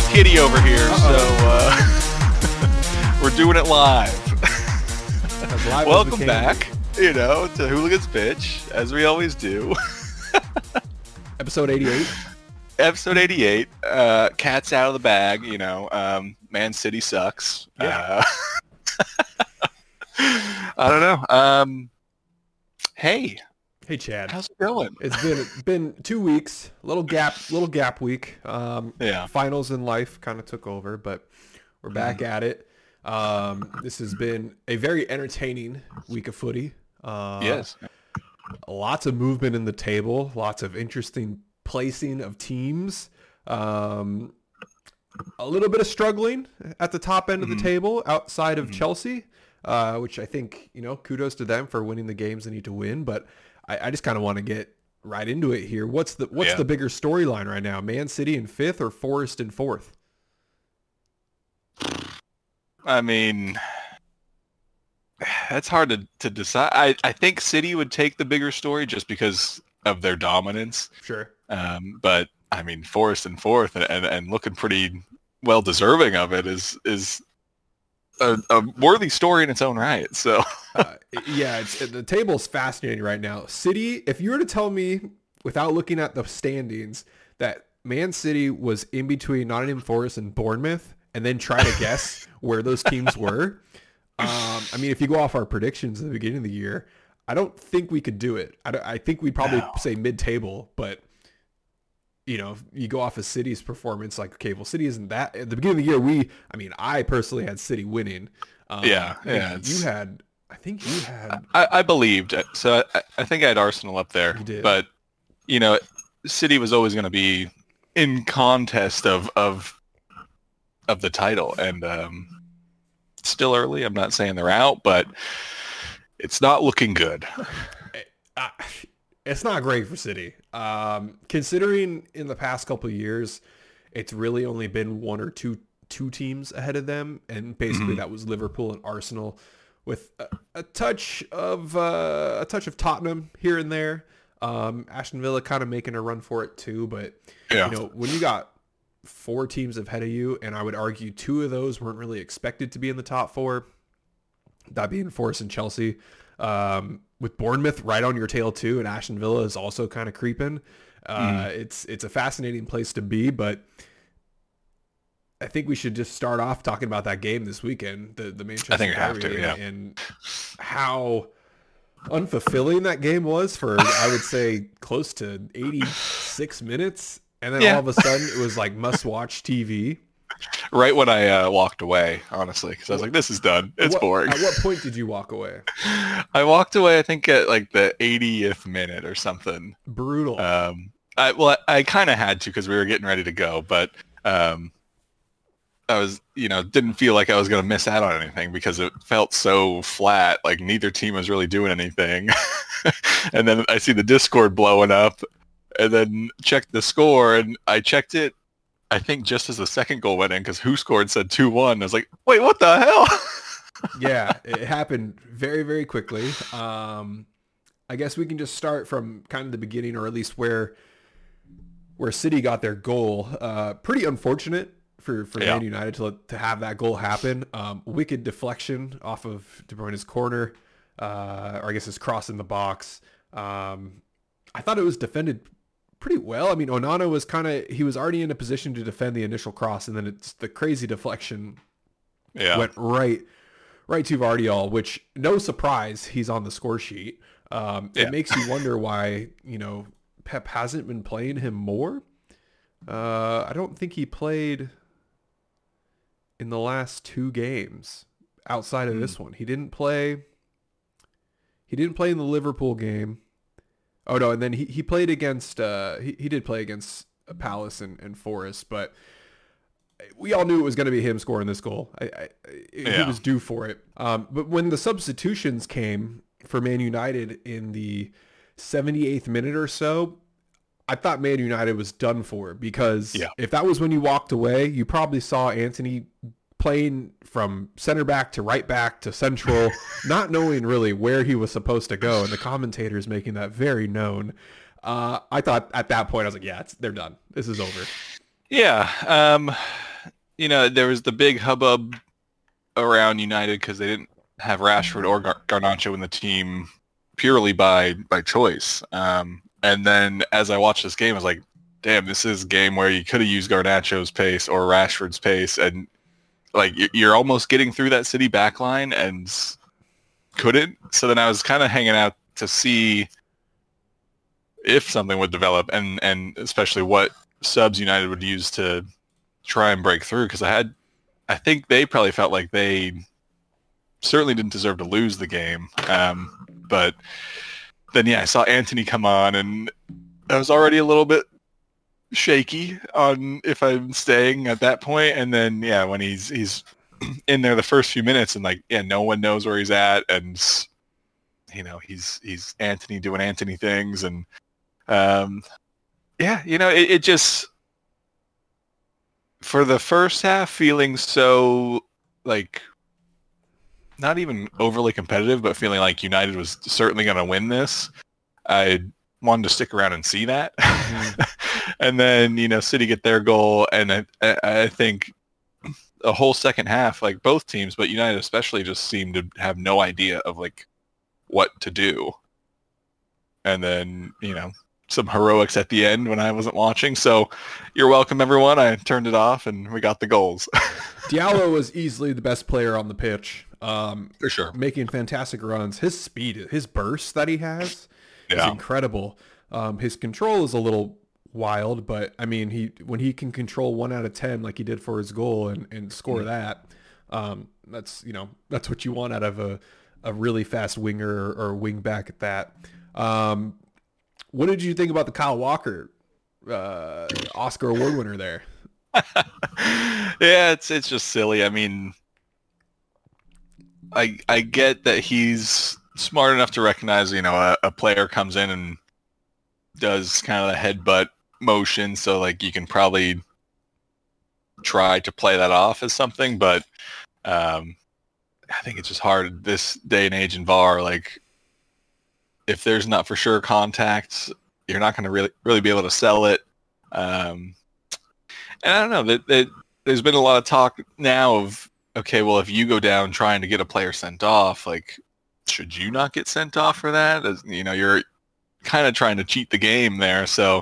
Kitty over here, so we're doing it live. Welcome back, to Hooligans Pitch, as we always do. Episode 88. Episode 88. Cat's out of the bag, Man City sucks. Yeah. I don't know. Hey, Chad. how's it going? It's been 2 weeks. Little gap week. Yeah. Finals in life kind of took over, but we're back at it. This has been a very entertaining week of footy. Yes. Lots of movement in the table. Lots of interesting placing of teams. A little bit of struggling at the top end of the table outside of Chelsea, which I think, kudos to them for winning the games they need to win. But I just kind of want to get right into it here. What's the bigger storyline right now? Man City in 5th or Forest in 4th? I mean, that's hard to decide. I think City would take the bigger story just because of their dominance. Sure. But I mean, Forest in 4th and looking pretty well deserving of it is a worthy story in its own right. So the table's fascinating right now. City, if you were to tell me without looking at the standings that Man City was in between Nottingham Forest and Bournemouth, and then try to guess where those teams were, if you go off our predictions at the beginning of the year, I don't think we could do it. I think we'd probably say mid-table, but if you go off of City's performance, like, okay, well, City isn't that. At the beginning of the year, I personally had City winning. I think you had. I believed it. So I think I had Arsenal up there. You did. But, City was always going to be in contest of the title. And still early. I'm not saying they're out, but it's not looking good. It's not great for City. Considering in the past couple of years, it's really only been one or two teams ahead of them, and basically that was Liverpool and Arsenal, with a touch of Tottenham here and there. Aston Villa kind of making a run for it too, but when you got 4 teams ahead of you, and I would argue 2 of those weren't really expected to be in the top 4, that being Forest and Chelsea. With Bournemouth right on your tail too, and Aston Villa is also kind of creeping. It's a fascinating place to be, but I think we should just start off talking about that game this weekend, the Manchester Derby, and how unfulfilling that game was for, I would say, close to 86 minutes, and then all of a sudden it was like must-watch TV. Right when I walked away, honestly, because I was like, this is done. It's boring. At what point did you walk away? I walked away, I think, at like the 80th minute or something. Brutal. I kind of had to because we were getting ready to go, but I was, didn't feel like I was going to miss out on anything because it felt so flat. Like neither team was really doing anything. And then I see the Discord blowing up and then checked the score, and I checked it, I think, just as the second goal went in, because Who Scored said 2-1. I was like, wait, what the hell? Yeah, it happened very, very quickly. I guess we can just start from kind of the beginning, or at least where City got their goal. Pretty unfortunate for Man United to have that goal happen. Wicked deflection off of De Bruyne's corner, or I guess his cross in the box. I thought it was defended pretty well. I mean, Onana was he was already in a position to defend the initial cross, and then it's the crazy deflection went right to Vardiol, which, no surprise, he's on the score sheet. It makes you wonder why, Pep hasn't been playing him more. I don't think he played in the last 2 games outside of this one. He didn't play in the Liverpool game. Oh no, and then he played against he did play against Palace and Forest, but we all knew it was going to be him scoring this goal. He was due for it. But when the substitutions came for Man United in the 78th minute or so, I thought Man United was done for, because if that was when you walked away, you probably saw Anthony playing from center back to right back to central, not knowing really where he was supposed to go, and the commentators making that very known. I thought at that point, I was like, they're done. This is over. Yeah. there was the big hubbub around United because they didn't have Rashford or Garnacho in the team purely by choice. And then as I watched this game, I was like, damn, this is a game where you could have used Garnacho's pace or Rashford's pace, and like you're almost getting through that City backline and couldn't. So then I was kind of hanging out to see if something would develop, and especially what subs United would use to try and break through, because I think they probably felt like they certainly didn't deserve to lose the game. But then, yeah, I saw Antony come on, and I was already a little bit shaky on if I'm staying at that point. And then, yeah, when he's in there the first few minutes, and like, yeah, no one knows where he's at, and he's Antony doing Antony things, and yeah, it just, for the first half, feeling so like not even overly competitive, but feeling like United was certainly going to win this. I wanted to stick around and see that. And then, City get their goal, and I think the whole second half, like both teams, but United especially, just seemed to have no idea of like what to do. And then, some heroics at the end when I wasn't watching. So you're welcome, everyone. I turned it off, and we got the goals. Diallo was easily the best player on the pitch. For sure. Making fantastic runs. His speed, his burst that he has is incredible. His control is a little wild, but I mean, when he can control 1 out of 10 like he did for his goal and score that, that's what you want out of a really fast winger or wing back at that. What did you think about the Kyle Walker Oscar award winner there? Yeah, it's just silly. I mean, I get that he's smart enough to recognize, a player comes in and does kind of the headbutt motion, so like you can probably try to play that off as something, but I think it's just hard this day and age in VAR. Like, if there's not for sure contact, you're not going to really be able to sell it. And I don't know, that there's been a lot of talk now of, okay, well, if you go down trying to get a player sent off, like, should you not get sent off for that? As, you're kind of trying to cheat the game there. So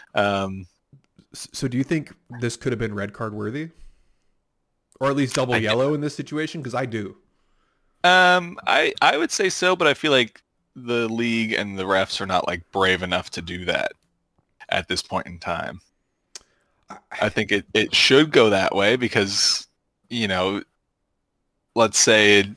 do you think this could have been red card worthy, or at least double yellow in this situation? Because I do. I would say so, but I feel like the league and the refs are not like brave enough to do that at this point in time. I think it should go that way because, let's say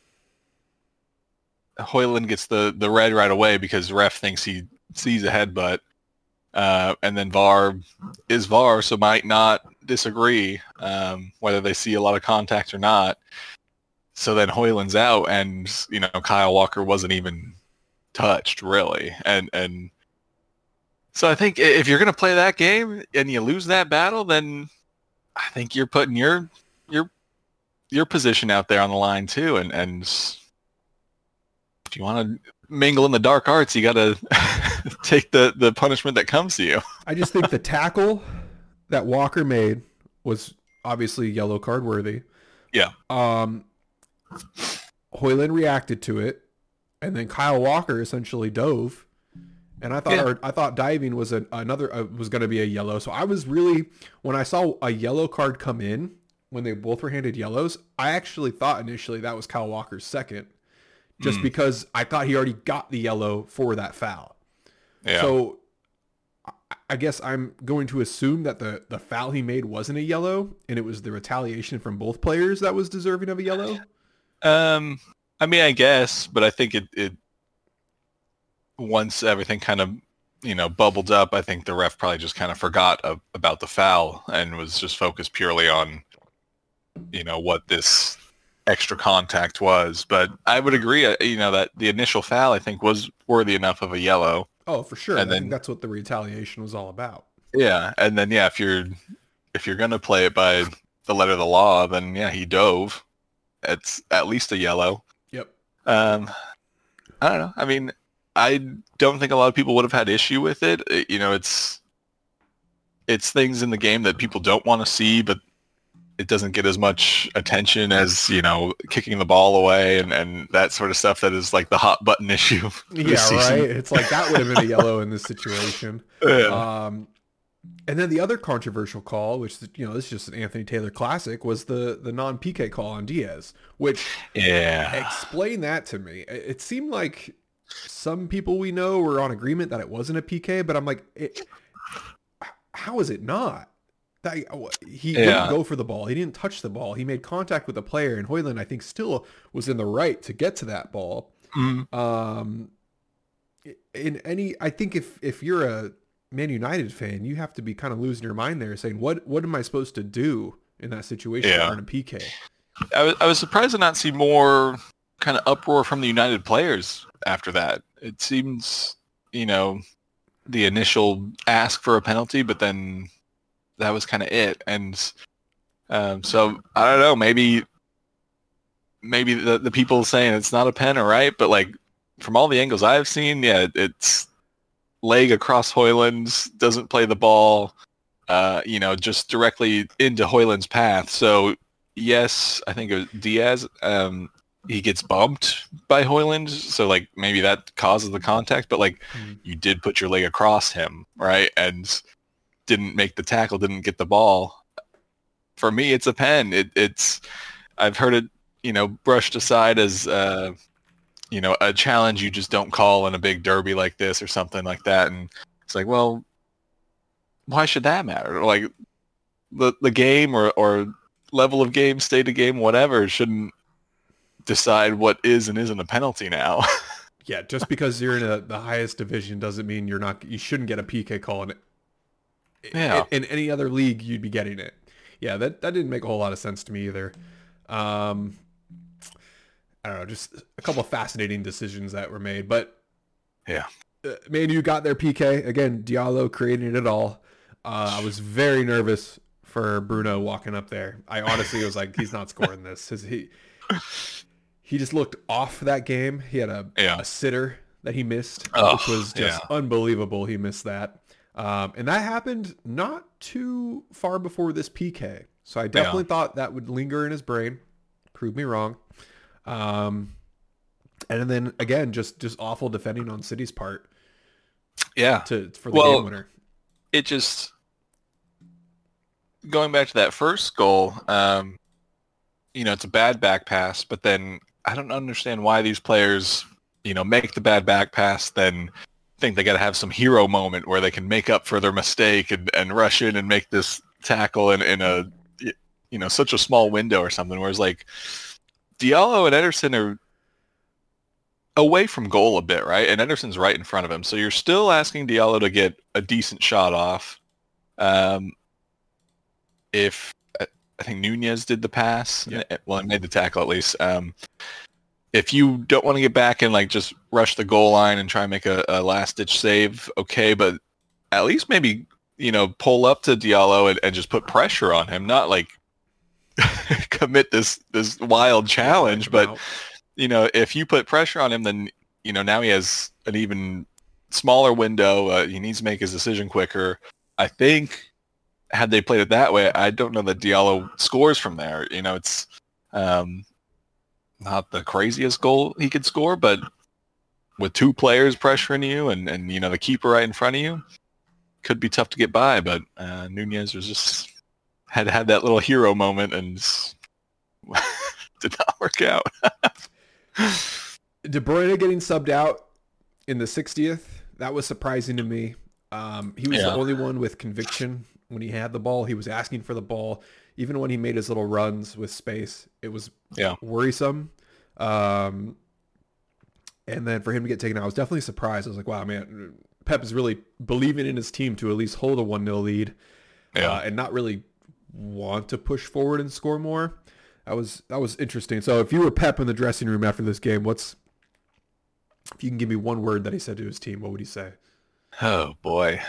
Højlund gets the red right away because ref thinks he sees a headbutt, and then VAR is VAR, so might not disagree whether they see a lot of contact or not. So then Højlund's out, and Kyle Walker wasn't even touched really, and so I think if you're gonna play that game and you lose that battle, then I think you're putting your position out there on the line too, and if you want to mingle in the dark arts, you got to take the punishment that comes to you. I just think the tackle that Walker made was obviously yellow card worthy. Yeah. Højlund reacted to it, and then Kyle Walker essentially dove, and I thought diving was another was going to be a yellow. So I was really, when I saw a yellow card come in when they both were handed yellows, I actually thought initially that was Kyle Walker's second, just because I thought he already got the yellow for that foul. Yeah. So I guess I'm going to assume that the foul he made wasn't a yellow, and it was the retaliation from both players that was deserving of a yellow. I mean, I guess, but I think it once everything kind of bubbled up, I think the ref probably just kind of forgot about the foul and was just focused purely on what this extra contact was. But I would agree, that the initial foul I think was worthy enough of a yellow. Oh, for sure. And I think that's what the retaliation was all about. Yeah, and then if you're gonna play it by the letter of the law, then he dove. It's at least a yellow. Yep. I don't know. I mean, I don't think a lot of people would have had issue with it. It's things in the game that people don't want to see, but it doesn't get as much attention as, kicking the ball away and that sort of stuff that is like the hot button issue this season. Right. It's like that would have been a yellow in this situation. Yeah. And then the other controversial call, which, this is just an Anthony Taylor classic, was the non-PK call on Diaz, which, explain that to me. It seemed like some people we know were on agreement that it wasn't a PK, but I'm like, how is it not? He didn't go for the ball. He didn't touch the ball. He made contact with the player, and Højlund, I think, still was in the right to get to that ball. Mm-hmm. I think if you're a Man United fan, you have to be kind of losing your mind there, saying, what am I supposed to do in that situation in a PK? I was surprised to not see more kind of uproar from the United players after that. It seems, the initial ask for a penalty, but then that was kind of it. And so I don't know, maybe the people saying it's not a pen are right, but like from all the angles I've seen, it's leg across Højlund, doesn't play the ball, just directly into Højlund's path. So yes, I think it was Diaz. He gets bumped by Højlund, so like maybe that causes the contact. But like you did put your leg across him, right, and didn't make the tackle, didn't get the ball. For me, it's a pen. It's I've heard it, brushed aside as a challenge you just don't call in a big derby like this or something like that. And it's like, well, why should that matter? Like the game or level of game, state of game, whatever, shouldn't decide what is and isn't a penalty now. Yeah, just because you're in the highest division doesn't mean you shouldn't get a PK call in any other league. You'd be getting it. Yeah, that didn't make a whole lot of sense to me either. I don't know, just a couple of fascinating decisions that were made. But yeah, Man U got their PK again. Diallo creating it all. I was very nervous for Bruno walking up there. I honestly was like, he's not scoring this. He just looked off that game. He had a sitter that he missed, which was just unbelievable. He missed that. And that happened not too far before this PK. So I definitely thought that would linger in his brain. Prove me wrong. And then again, just awful defending on City's part. Yeah. For the game winner. It just, going back to that first goal, it's a bad back pass, but then I don't understand why these players, make the bad back pass, then think they got to have some hero moment where they can make up for their mistake and rush in and make this tackle in a, such a small window or something. Whereas like Diallo and Ederson are away from goal a bit, right? And Ederson's right in front of him. So you're still asking Diallo to get a decent shot off. If I think Nunez did the pass. Yeah. Well, I made the tackle at least. If you don't want to get back and like just rush the goal line and try and make a last-ditch save, okay, but at least maybe, pull up to Diallo and just put pressure on him, not like commit this wild challenge. But, if you put pressure on him, then, now he has an even smaller window. He needs to make his decision quicker. I think had they played it that way, I don't know that Diallo scores from there. It's not the craziest goal he could score, but with two players pressuring you and the keeper right in front of you, could be tough to get by. But Nunez was just had that little hero moment and did not work out. De Bruyne getting subbed out in the 60th, that was surprising to me. He was the only one with conviction. When he had the ball, he was asking for the ball. Even when he made his little runs with space, it was worrisome. And then for him to get taken out, I was definitely surprised. I was like, wow, man, Pep is really believing in his team to at least hold a 1-0 lead and not really want to push forward and score more. That was interesting. So if you were Pep in the dressing room after this game, if you can give me one word that he said to his team, what would he say? Oh, boy.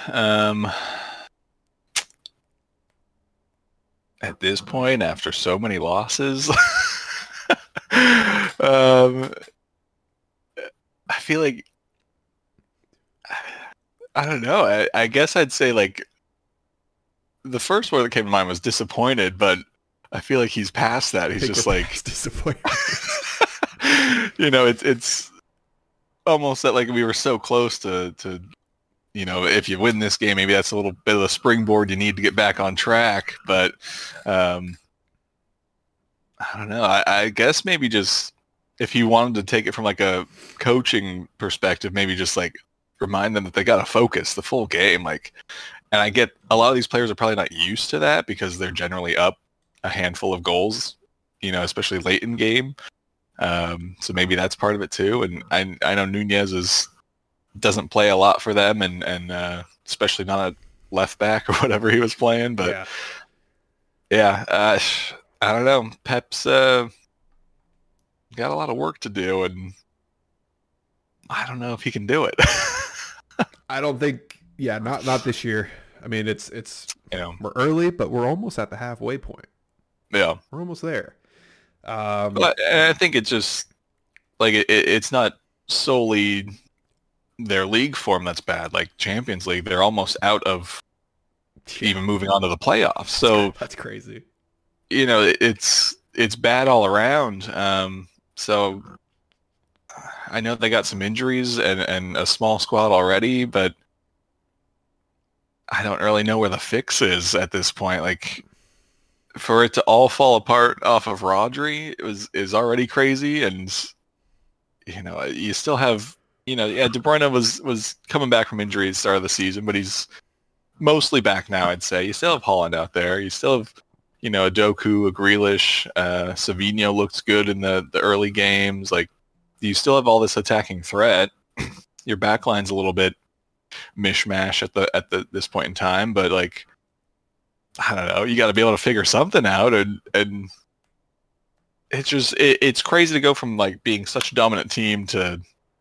At this point, after so many losses, I feel like, I don't know. I guess I'd say like the first word that came to mind was disappointed, but I feel like he's past that. He's just like, disappointment. it's almost that like we were so close to if you win this game, maybe that's a little bit of a springboard you need to get back on track. But I don't know. I guess maybe just if you wanted to take it from like a coaching perspective, maybe just like remind them that they got to focus the full game. Like, and I get a lot of these players are probably not used to that because they're generally up a handful of goals, especially late in game. So maybe that's part of it too. And I know Nunez doesn't play a lot for them, and especially not a left back or whatever he was playing. But I don't know. Pep's got a lot of work to do, and I don't know if he can do it. I don't think. Yeah, not this year. I mean, it's we're early, but we're almost at the halfway point. Yeah, we're almost there. But I think it's just like it's not solely their league form that's bad. Like Champions League, they're almost out of even moving on to the playoffs. So that's crazy. It's bad all around. So I know they got some injuries and a small squad already, but I don't really know where the fix is at this point. Like, for it to all fall apart off of Rodri is already crazy, and you still have De Bruyne was coming back from injury at the start of the season, but he's mostly back now. I'd say you still have Haaland out there. You still have a Doku, a Grealish, Savinho looked good in the early games. Like, you still have all this attacking threat. Your backline's a little bit mishmash at this point in time, but like, I don't know, you got to be able to figure something out, and it's just it's crazy to go from like being such a dominant team to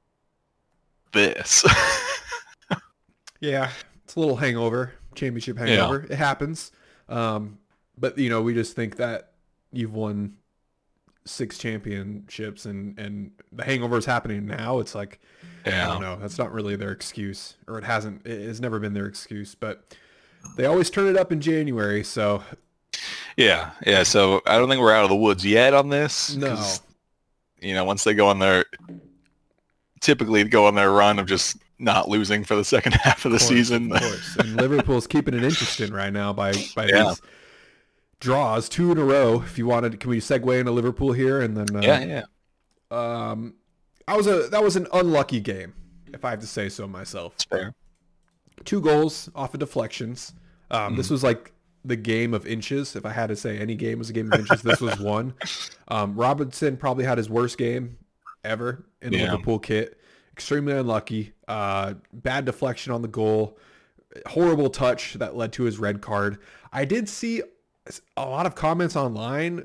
this. Yeah, it's a little championship hangover. Yeah. It happens, but we just think that you've won 6 championships and the hangover is happening now. It's like, I don't know, that's not really their excuse, or it has never been their excuse, but they always turn it up in January. So yeah, so I don't think we're out of the woods yet on this. No, once they typically go on their run of just not losing for the second half of the season. Of course. And Liverpool's keeping it interesting right now by these draws, 2 in a row. If you wanted, can we segue into Liverpool here? And then that was an unlucky game, if I have to say so myself. That's fair. 2 goals off of deflections. This was like the game of inches. If I had to say any game was a game of inches, this was one. Robinson probably had his worst game ever in the Liverpool kit. Extremely unlucky. Bad deflection on the goal. Horrible touch that led to his red card. I did see a lot of comments online,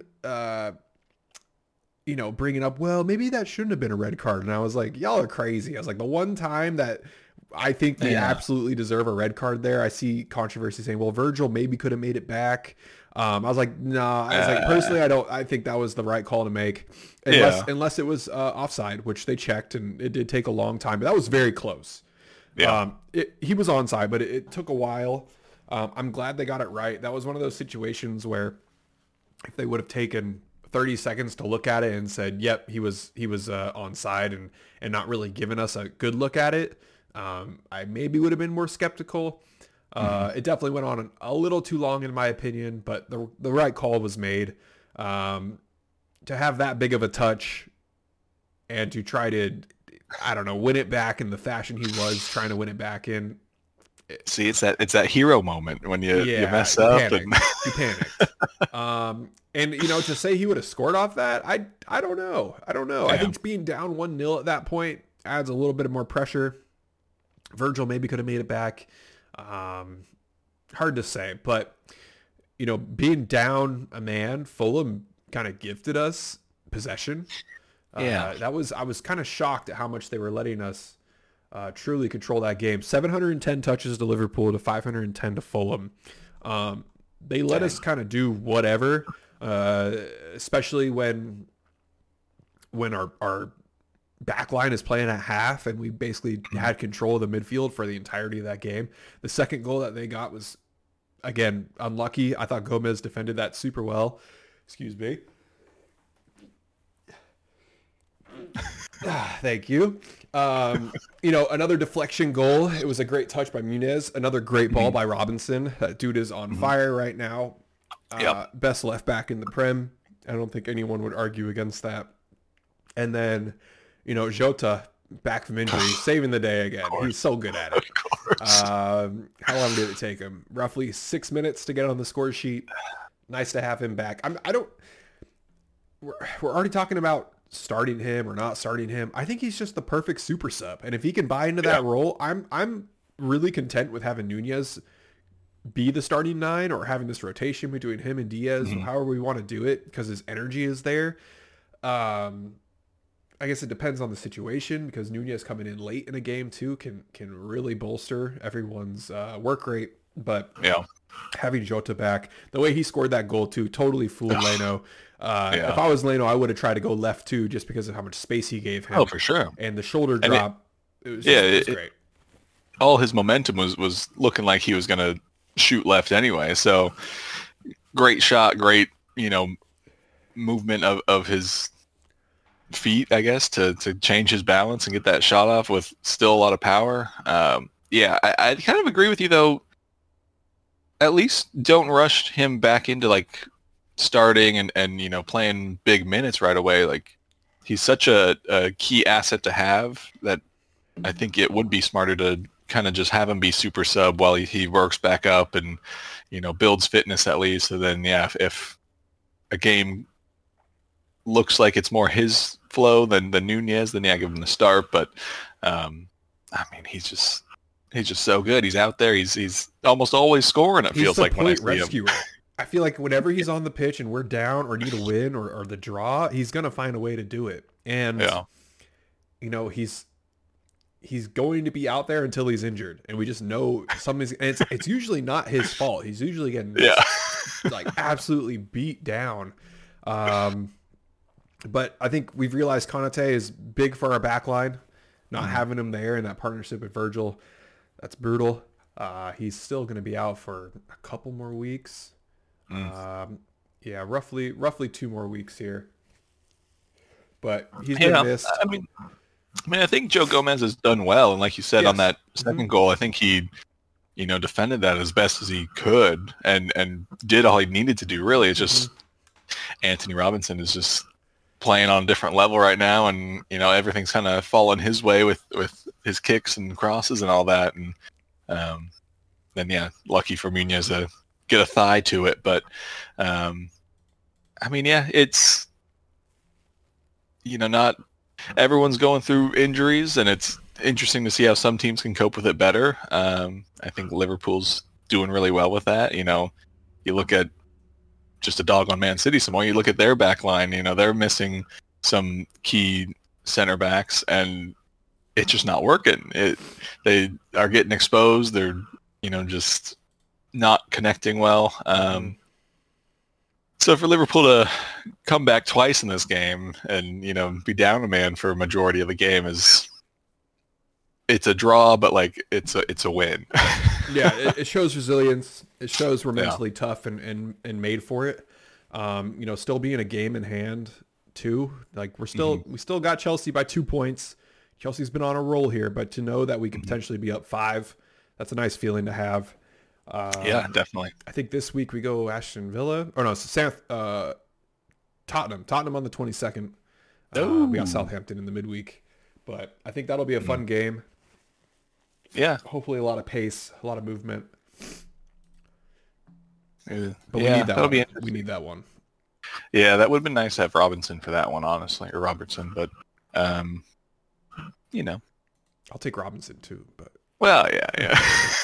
bringing up, well, maybe that shouldn't have been a red card. And I was like, y'all are crazy. I was like, the one time that I think they absolutely deserve a red card there, I see controversy saying, well, Virgil maybe could have made it back. I was like, nah. I was like, personally, I think that was the right call to make, unless it was offside, which they checked, and it did take a long time, but that was very close. Yeah. He was onside, but it took a while. I'm glad they got it right. That was one of those situations where if they would have taken 30 seconds to look at it and said, yep, he was onside, and not really given us a good look at it, I maybe would have been more skeptical. It definitely went on a little too long in my opinion, but the right call was made. To have that big of a touch and to try to, I don't know, win it back in the fashion he was trying to win it back in. See, it's that hero moment when you mess up. You panicked. And to say he would have scored off that, I don't know. Yeah. I think being down 1-0 at that point adds a little bit of more pressure. Virgil maybe could have made it back. Hard to say, but being down a man, Fulham kind of gifted us possession. I was kind of shocked at how much they were letting us truly control that game. 710 touches to Liverpool to 510 to Fulham. They let us kind of do whatever, especially when our back line is playing at half, and we basically had control of the midfield for the entirety of that game. The second goal that they got was, again, unlucky. I thought Gomez defended that super well. Excuse me. Thank you. Another deflection goal. It was a great touch by Munez. Another great ball by Robinson. That dude is on fire right now. Best left back in the Prem. I don't think anyone would argue against that. And then, Jota back from injury, saving the day again. He's so good at it. Of course. How long did it take him? Roughly 6 minutes to get on the score sheet. Nice to have him back. We're already talking about starting him or not starting him. I think he's just the perfect super sub. And if he can buy into that role, I'm really content with having Nunez be the starting 9 or having this rotation between him and Diaz, however we want to do it, because his energy is there. I guess it depends on the situation, because Nunez coming in late in a game too can really bolster everyone's work rate. But having Jota back, the way he scored that goal too, totally fooled Leno. If I was Leno, I would have tried to go left too, just because of how much space he gave him. Oh, for sure. And the shoulder drop, it was great. All his momentum was looking like he was going to shoot left anyway. So great shot, great, movement of his feet, I guess, to change his balance and get that shot off with still a lot of power. I kind of agree with you though. At least don't rush him back into like starting and playing big minutes right away. Like he's such a key asset to have that I think it would be smarter to kind of just have him be super sub while he works back up and builds fitness at least. So then if a game looks like it's more his flow than Nunez, then give him the start. But he's just so good. He's out there. He's almost always scoring. It feels like when I see him. I feel like whenever he's on the pitch and we're down or need a win or the draw, he's gonna find a way to do it. And he's going to be out there until he's injured, and we just know something's. And it's usually not his fault. He's usually getting like absolutely beat down. But I think we've realized Konate is big for our back line. Not having him there in that partnership with Virgil, that's brutal. He's still going to be out for a couple more weeks. Roughly 2 more weeks here. But he's been missed. I think Joe Gomez has done well, and like you said on that second goal, I think he, defended that as best as he could and did all he needed to do. Really, it's just Anthony Robinson is just playing on a different level right now, and everything's kind of fallen his way with his kicks and crosses and all that, and then lucky for Munez to get a thigh to it. But it's not everyone's going through injuries, and it's interesting to see how some teams can cope with it better. I think Liverpool's doing really well with that. You look at just a dog on Man City some more. You look at their back line, they're missing some key center backs, and it's just not working. They are getting exposed. They're, just not connecting well. So for Liverpool to come back twice in this game and, be down a man for a majority of the game it's a draw, but like it's a win. It shows resilience. It shows we're mentally tough and made for it. Still being a game in hand too. Like we still got Chelsea by 2 points. Chelsea's been on a roll here, but to know that we could potentially be up 5, that's a nice feeling to have. Definitely. I think this week we go Aston Villa. Tottenham on the 22nd. We got Southampton in the midweek. But I think that'll be a fun game. Yeah. Hopefully a lot of pace, a lot of movement. But we need that one. We need that one. Yeah, that would have been nice to have Robinson for that one, honestly, or Robertson. But, I'll take Robinson too, but. Well, yeah.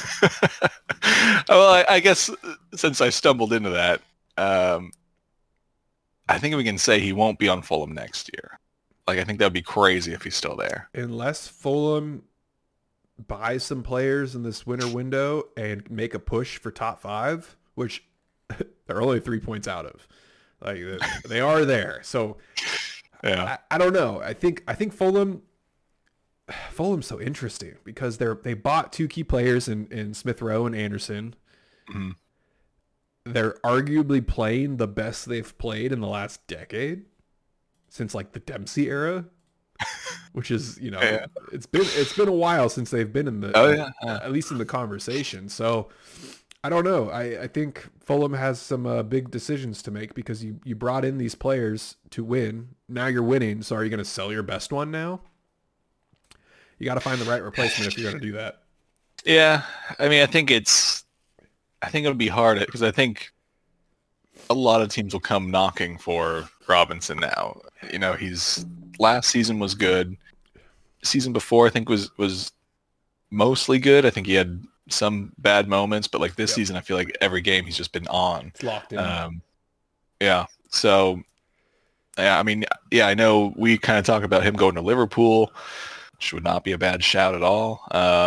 Well, I guess since I stumbled into that, I think we can say he won't be on Fulham next year. Like, I think that would be crazy if he's still there. Unless Fulham buys some players in this winter window and make a push for top 5, which they're only 3 points out of. Like, they are there. So, yeah, I don't know. I think Fulham's so interesting because they bought 2 key players in Smith Rowe and Anderson. they're arguably playing the best they've played in the last decade since like the Dempsey era, which is, Yeah. it's been a while since they've been in Oh yeah. at least in the conversation. So I don't know. I think Fulham has some big decisions to make because you brought in these players to win. Now you're winning. So are you going to sell your best one now? You got to find the right replacement if you're going to do that. Yeah. I mean, I think it'll be hard because I think a lot of teams will come knocking for Robinson now. He's last season was good. Season before I think was mostly good. I think he had some bad moments, but like this Yep. season, I feel like every game he's just been on. It's locked in. Yeah. So, yeah, I mean, yeah, I know we kind of talk about him going to Liverpool, which would not be a bad shout at all.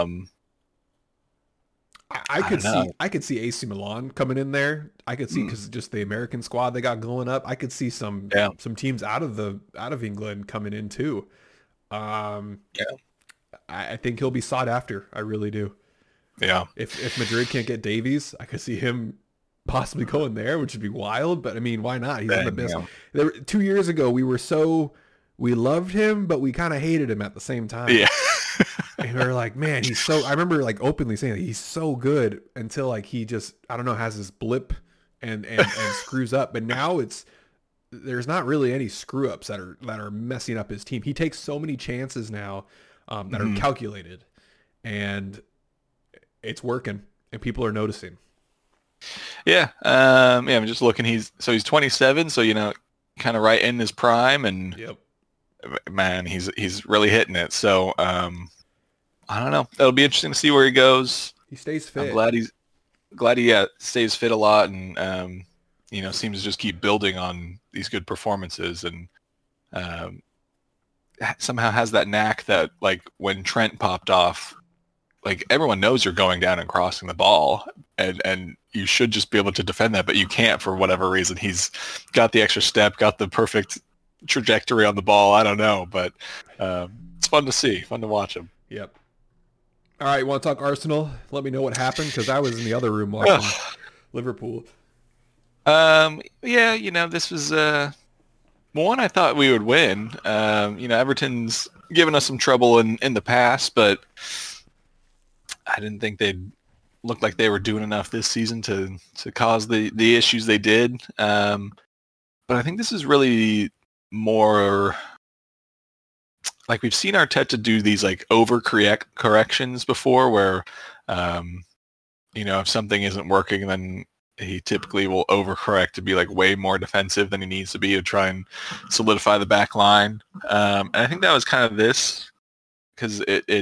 I could see AC Milan coming in there. I could see because just the American squad they got going up. I could see some Yeah. teams out of England coming in too. Yeah. I think he'll be sought after. I really do. Yeah. If Madrid can't get Davies, I could see him possibly going there, which would be wild. But I mean, why not? He's in the best. Yeah. 2 years ago, we loved him, but we kind of hated him at the same time. Yeah. And we were like, man, I remember like openly saying he's so good until like he just, I don't know, has this blip and screws up. But now there's not really any screw ups that are messing up his team. He takes so many chances now that are calculated, and it's working, and people are noticing. Yeah. Yeah. I'm just looking. He's 27. So, kind of right in his prime, and Yep. man, he's really hitting it. So, I don't know. It'll be interesting to see where he goes. He stays fit. I'm glad he stays fit a lot, and seems to just keep building on these good performances, and somehow has that knack that like when Trent popped off, like everyone knows you're going down and crossing the ball, and you should just be able to defend that, but you can't for whatever reason. He's got the extra step, got the perfect trajectory on the ball. I don't know, but it's fun to see, fun to watch him. Yep. All right, you want to talk Arsenal? Let me know what happened because I was in the other room watching Liverpool. Yeah, this was one I thought we would win. Everton's given us some trouble in the past, but I didn't think they'd look like they were doing enough this season to cause the issues they did. But I think this is really more like we've seen Arteta do these like corrections before where, if something isn't working, then he typically will overcorrect to be like way more defensive than he needs to be to try and solidify the back line. And I think that was kind of this because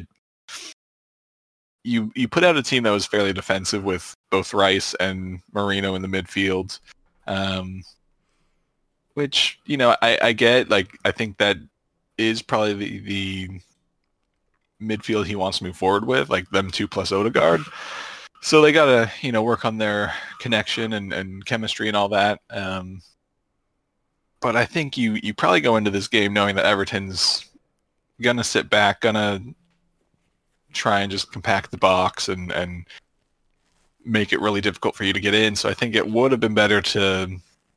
you put out a team that was fairly defensive with both Rice and Marino in the midfield, which, I get. Like, I think that is probably the midfield he wants to move forward with, like them two plus Odegaard. So they got to, work on their connection and chemistry and all that. But I think you probably go into this game knowing that Everton's going to sit back, going to try and just compact the box and make it really difficult for you to get in. So I think it would have been better to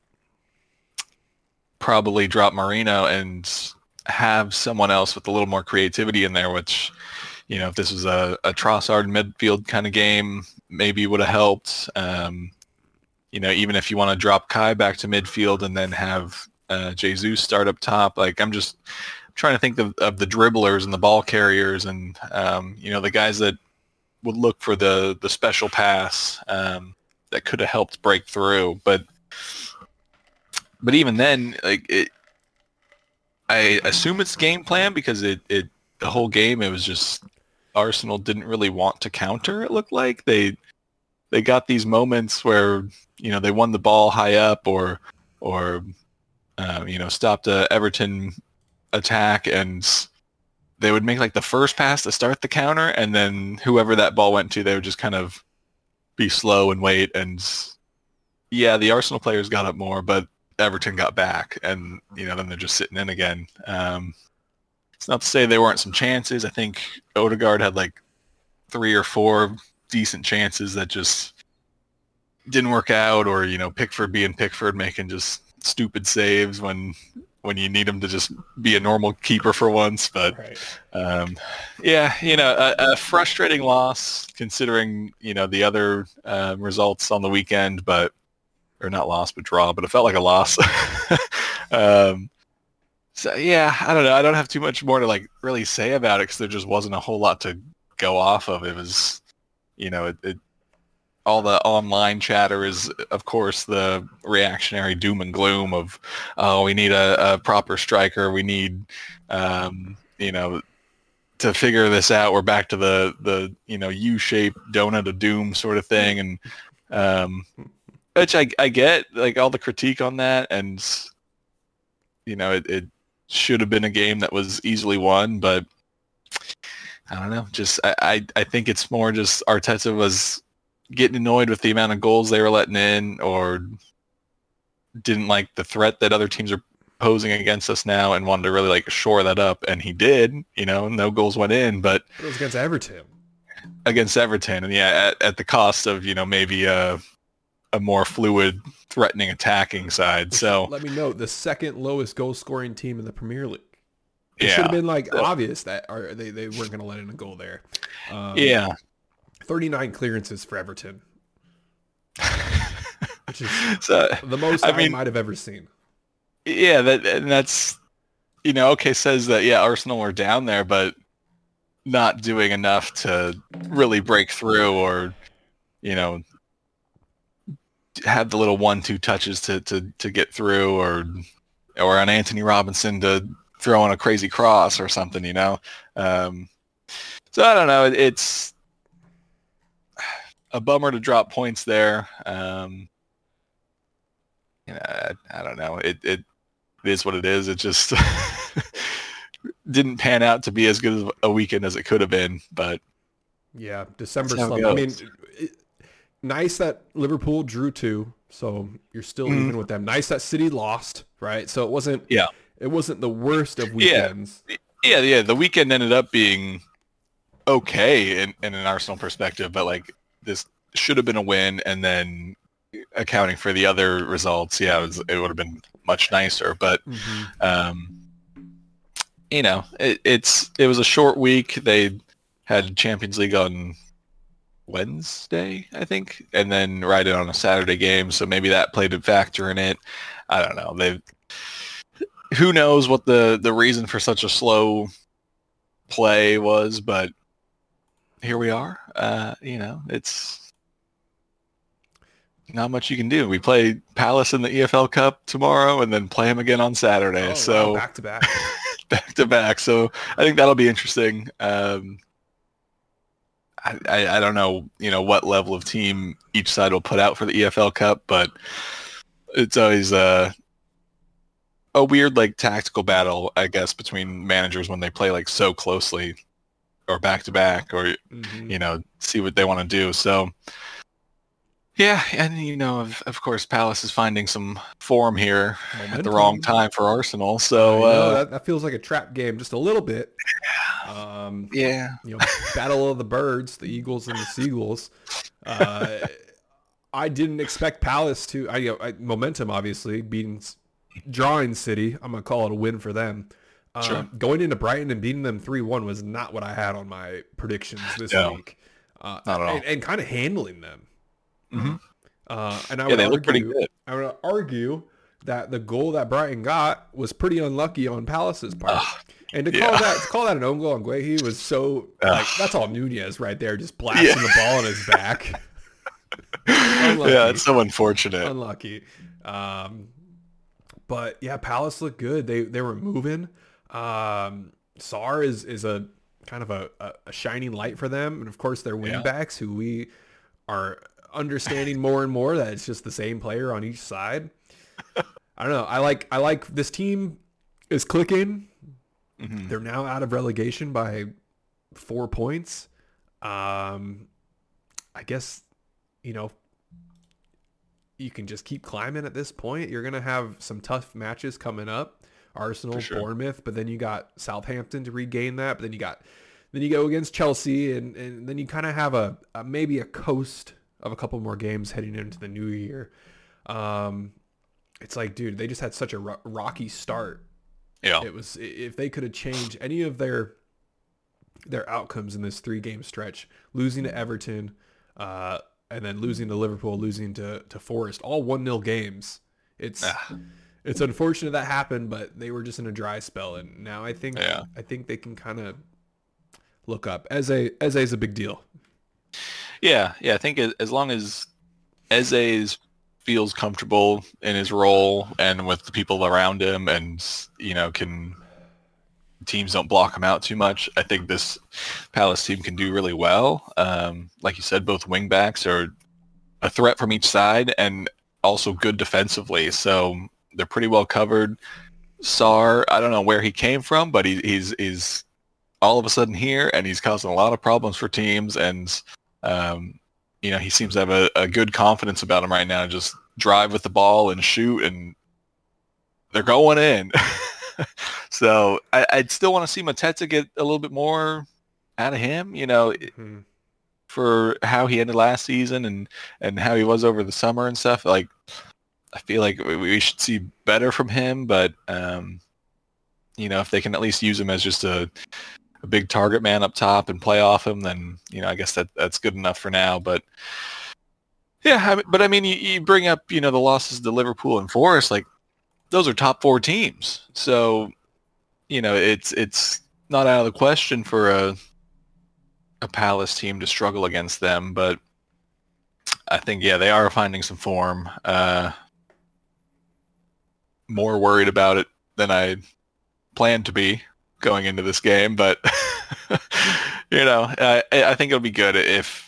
probably drop Marino and have someone else with a little more creativity in there, which, if this was a Trossard midfield kind of game, maybe would have helped. Even if you want to drop Kai back to midfield and then have Jesus start up top, like I'm just trying to think of the dribblers and the ball carriers and, the guys that would look for the special pass that could have helped break through. But even then, like I assume it's game plan because the whole game it was just Arsenal didn't really want to counter. It looked like they got these moments where they won the ball high up or stopped a Everton attack and they would make like the first pass to start the counter and then whoever that ball went to they would just kind of be slow and wait and yeah the Arsenal players got up more but Everton got back and then they're just sitting in again. It's not to say there weren't some chances. I think Odegaard had like 3 or 4 decent chances that just didn't work out, or Pickford being Pickford, making just stupid saves when you need him to just be a normal keeper for once. But Right. yeah, a frustrating loss considering the other results on the weekend, but or not loss but draw, but it felt like a loss. um, so yeah, I don't know. I don't have too much more to like really say about it because there just wasn't a whole lot to go off of. It was, it all the online chatter is, of course, the reactionary doom and gloom of, oh, we need a proper striker. We need, to figure this out. We're back to the U-shaped donut of doom sort of thing, and which I get like all the critique on that, and it should have been a game that was easily won, but I don't know. Just I think it's more just Arteta was getting annoyed with the amount of goals they were letting in, or didn't like the threat that other teams are posing against us now, and wanted to really like shore that up, and he did. No goals went in, but it was against Everton. And yeah, at the cost of maybe a more fluid, threatening attacking side. So let me note, the second lowest goal scoring team in the Premier League. It yeah, should have been like obvious that they weren't going to let in a goal there. Yeah. 39 clearances for Everton, which is So, the most I might have ever seen. Yeah, that's okay, says that Arsenal were down there, but not doing enough to really break through, or have the little 1-2 touches to get through, or on Anthony Robinson to throw in a crazy cross or something. So I don't know. It's a bummer to drop points there. I don't know. It is what it is. It just didn't pan out to be as good a weekend as it could have been. But yeah, December slump. I mean, nice that Liverpool drew 2, so you're still even with them. Nice that City lost, right? So it wasn't the worst of weekends. Yeah. The weekend ended up being okay in an Arsenal perspective, but like this should have been a win, and then accounting for the other results, it would have been much nicer. But it was a short week. They had Champions League on Wednesday, I think, and then right in on a Saturday game, so maybe that played a factor in it. I don't know. Who knows what the reason for such a slow play was, but here we are. It's not much you can do. We play Palace in the EFL Cup tomorrow, and then play them again on Saturday. Back to back. Back to back. So I think that'll be interesting. I don't know, what level of team each side will put out for the EFL Cup, but it's always a weird like tactical battle, I guess, between managers when they play like so closely or back to back, or see what they want to do. So yeah, and of course Palace is finding some form here at the wrong time for Arsenal. So that feels like a trap game just a little bit. Battle of the birds, the Eagles and the Seagulls. I didn't expect Palace to. Momentum obviously drawing City. I'm gonna call it a win for them. Sure. Going into Brighton and beating them 3-1 was not what I had on my predictions this week. Not at all. And kind of handling them. Mm-hmm. And they look pretty good. I would argue that the goal that Brighton got was pretty unlucky on Palace's part. And to call that an own goal on Guehi was so that's all Nunez right there, just blasting the ball on his back. Yeah, it's so unfortunate. Unlucky. But yeah, Palace looked good. They were moving. Sarr is a kind of a shining light for them, and of course their wing backs, who we are understanding more and more that it's just the same player on each side. I don't know. I like this team is clicking. Mm-hmm. They're now out of relegation by 4 points. I guess, you can just keep climbing at this point. You're going to have some tough matches coming up. Arsenal, Bournemouth, but then you got Southampton to regain that. But then you go against Chelsea, and then you kind of have maybe a coast of a couple more games heading into the new year. It's like, dude, they just had such a rocky start. Yeah. It was, if they could have changed any of their outcomes in this 3-game stretch, losing to Everton, and then losing to Liverpool, losing to Forest, all 1-0 games. It's unfortunate that happened, but they were just in a dry spell, and now I think they can kind of look up. Eze is a big deal. Yeah, I think as long as Eze feels comfortable in his role and with the people around him, and teams don't block him out too much, I think this Palace team can do really well. Like you said, both wing backs are a threat from each side and also good defensively, so they're pretty well covered. Sarr, I don't know where he came from, but he's all of a sudden here, and he's causing a lot of problems for teams, and he seems to have a good confidence about him right now. Just drive with the ball and shoot, and they're going in. So I'd still want to see Mateta get a little bit more out of him, for how he ended last season and how he was over the summer and stuff. Like, I feel like we should see better from him, but if they can at least use him as just a big target man up top and play off him, then I guess that's good enough for now. But yeah, but I mean, you bring up the losses to Liverpool and Forest, like those are top 4 teams, so it's not out of the question for a Palace team to struggle against them. But I think they are finding some form. More worried about it than I planned to be going into this game, but I think it'll be good if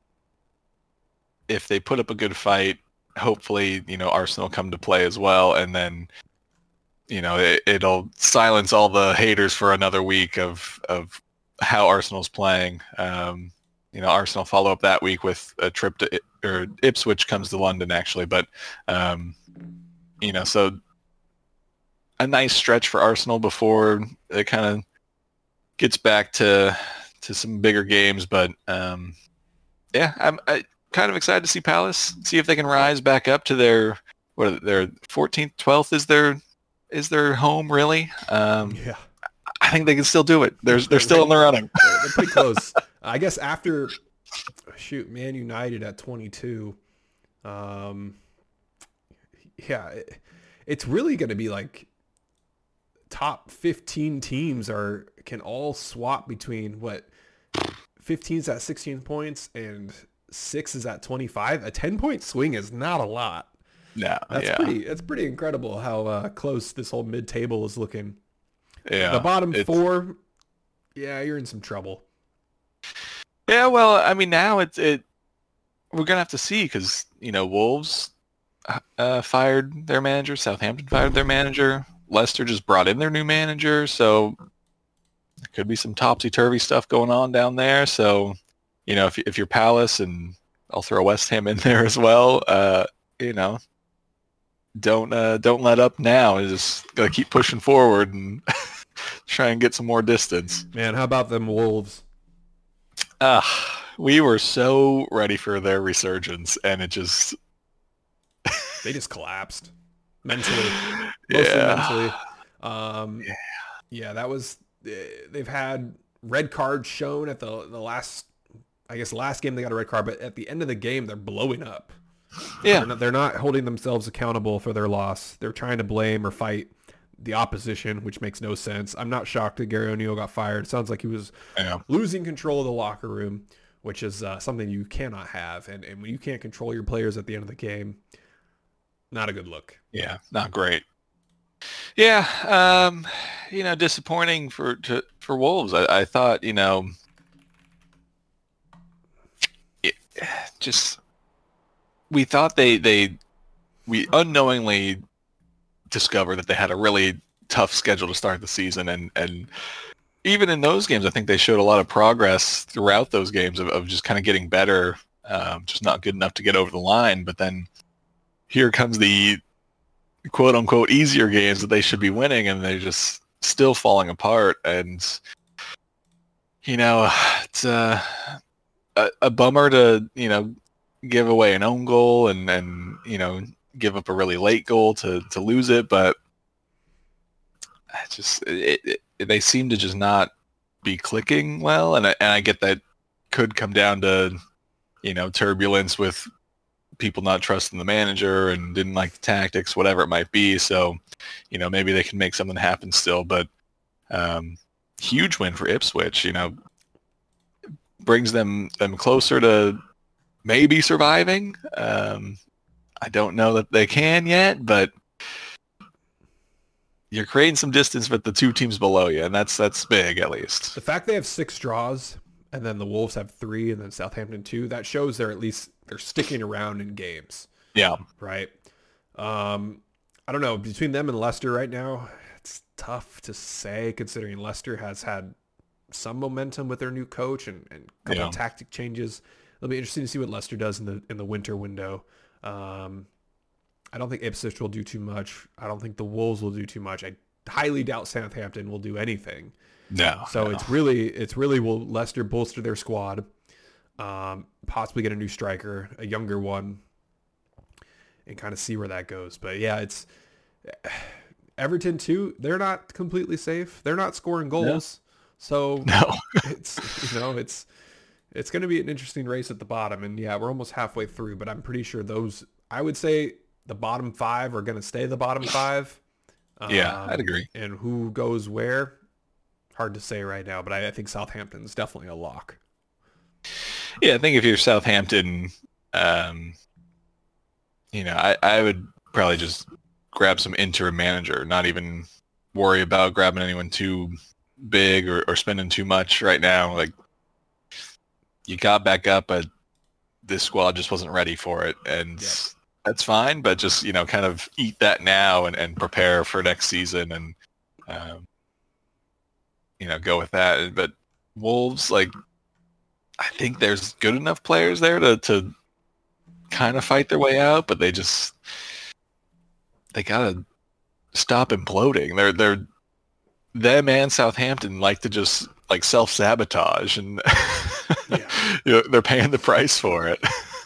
they put up a good fight. Hopefully, Arsenal come to play as well, and then it'll silence all the haters for another week of how Arsenal's playing. Arsenal follow up that week with a trip to Ipswich comes to London actually, but so a nice stretch for Arsenal before it kind of gets back to some bigger games. But I'm kind of excited to see Palace, see if they can rise back up to their 14th, 12th is their home, really. I think they can still do it. They're still in the running. They're pretty close. I guess after Man United at 22. It's really going to be like top 15 teams can all swap between 15's at 16 points and 6 is at 25. A 10-point swing is not a lot. No, that's pretty incredible how close this whole mid-table is looking. Yeah, the bottom 4, you're in some trouble. Yeah, well, I mean, now we're gonna have to see, because Wolves fired their manager, Southampton fired their manager, Leicester just brought in their new manager, so there could be some topsy-turvy stuff going on down there. So, if you're Palace, and I'll throw West Ham in there as well, don't let up now. Just gotta keep pushing forward and try and get some more distance. Man, how about them Wolves? We were so ready for their resurgence, and it just they just collapsed mentally. Mostly mentally. That was, they've had red cards shown at the last game they got a red card, but at the end of the game they're blowing up. Yeah, they're not holding themselves accountable for their loss. They're trying to blame or fight the opposition, which makes no sense. I'm not shocked that Gary O'Neill got fired. It sounds like he was losing control of the locker room, which is something you cannot have. And when you can't control your players at the end of the game, not a good look. Yeah, not great. Yeah, disappointing for Wolves. I thought, we thought we unknowingly discovered that they had a really tough schedule to start the season, and even in those games, I think they showed a lot of progress throughout those games of just kind of getting better, just not good enough to get over the line. But then here comes the quote unquote easier games that they should be winning, and they're just still falling apart. And it's a bummer to give away an own goal and give up a really late goal to lose it, but they seem to just not be clicking well, and I get that could come down to turbulence with people not trusting the manager and didn't like the tactics, whatever it might be. So maybe they can make something happen still, but huge win for Ipswich. Brings them closer to maybe surviving. I don't know that they can yet, but you're creating some distance with the two teams below you, and that's big at least. The fact they have 6 draws and then the Wolves have 3 and then Southampton 2, that shows they're sticking around in games. Yeah. Right. I don't know, between them and Leicester right now, it's tough to say considering Leicester has had some momentum with their new coach and a couple of tactic changes. It'll be interesting to see what Leicester does in the winter window. I don't think Ipswich will do too much. I don't think the Wolves will do too much. I highly doubt Southampton will do anything. No. So it's really will Leicester bolster their squad, possibly get a new striker, a younger one, and kind of see where that goes. But yeah, it's Everton too. They're not completely safe. They're not scoring goals. So no. it's going to be an interesting race at the bottom. And yeah, we're almost halfway through, but I'm pretty sure I would say the bottom 5 are going to stay the bottom 5. Yeah, I'd agree. And who goes where? Hard to say right now, but I think Southampton's definitely a lock. Yeah, I think if you're Southampton, I would probably just grab some interim manager, not even worry about grabbing anyone too big or spending too much right now. Like, you got back up, but this squad just wasn't ready for it, and that's fine. But just kind of eat that now and prepare for next season, and go with that. But Wolves, I think there's good enough players there to kind of fight their way out, but they gotta stop imploding. They're them and Southampton like to just self-sabotage, and they're paying the price for it.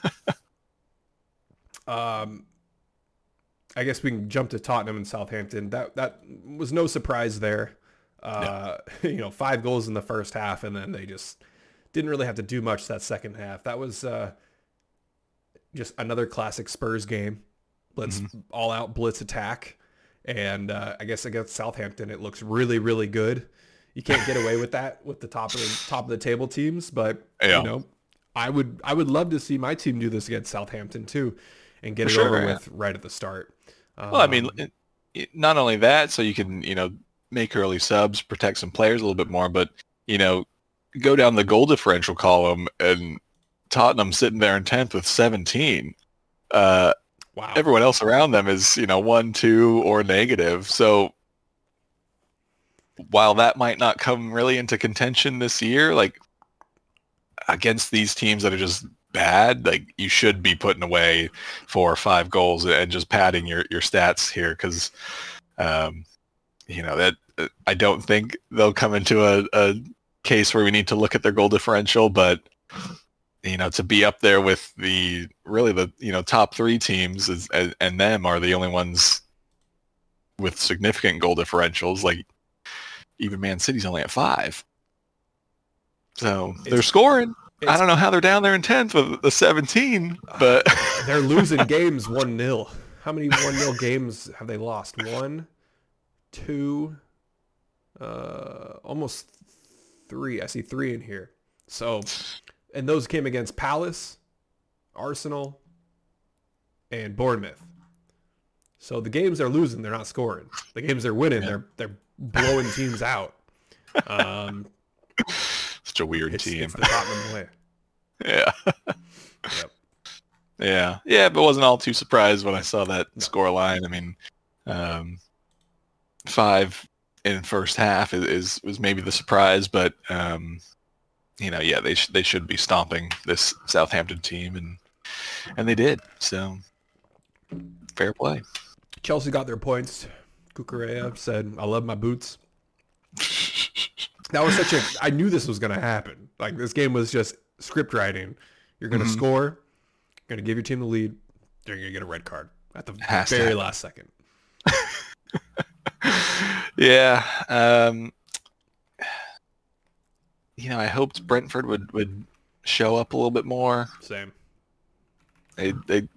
I guess we can jump to Tottenham and Southampton. That was no surprise there. 5 goals in the first half, and then they just didn't really have to do much that second half. That was just another classic Spurs game. Let's all out blitz attack. And I guess against Southampton, it looks really, really good. You can't get away with that with the top of the table teams, but I would love to see my team do this against Southampton too, and get it over with right at the start. Well, I mean, not only that, so you can make early subs, protect some players a little bit more, but go down the goal differential column, and Tottenham sitting there in 10th with 17. Wow. Everyone else around them is 1, 2, or negative. So while that might not come really into contention this year, against these teams that are just bad, you should be putting away 4 or 5 goals and just padding your stats here, because that I don't think they'll come into a case where we need to look at their goal differential, but to be up there with the top 3 teams and them are the only ones with significant goal differentials. Even Man City's only at 5. So they're scoring. I don't know how they're down there in 10th with the 17, but they're losing games 1-0. How many 1-0 games have they lost? 1, 2, almost 3. I see 3 in here. So, and those came against Palace, Arsenal, and Bournemouth. So the games they're losing, they're not scoring. The games they're winning, they're blowing teams out. Such a weird team. It's the Tottenham way. Yeah. Yep. Yeah, but wasn't all too surprised when I saw that score line. I mean, 5 in first half was maybe the surprise, but they should be stomping this Southampton team, and they did. So fair play. Chelsea got their points. Cucurella said, "I love my boots." That was I knew this was going to happen. This game was just script writing. You're going to score. going to give your team the lead, they're going to get a red card at the Has to very happen. last second. Yeah. I hoped Brentford would show up a little bit more. Same. They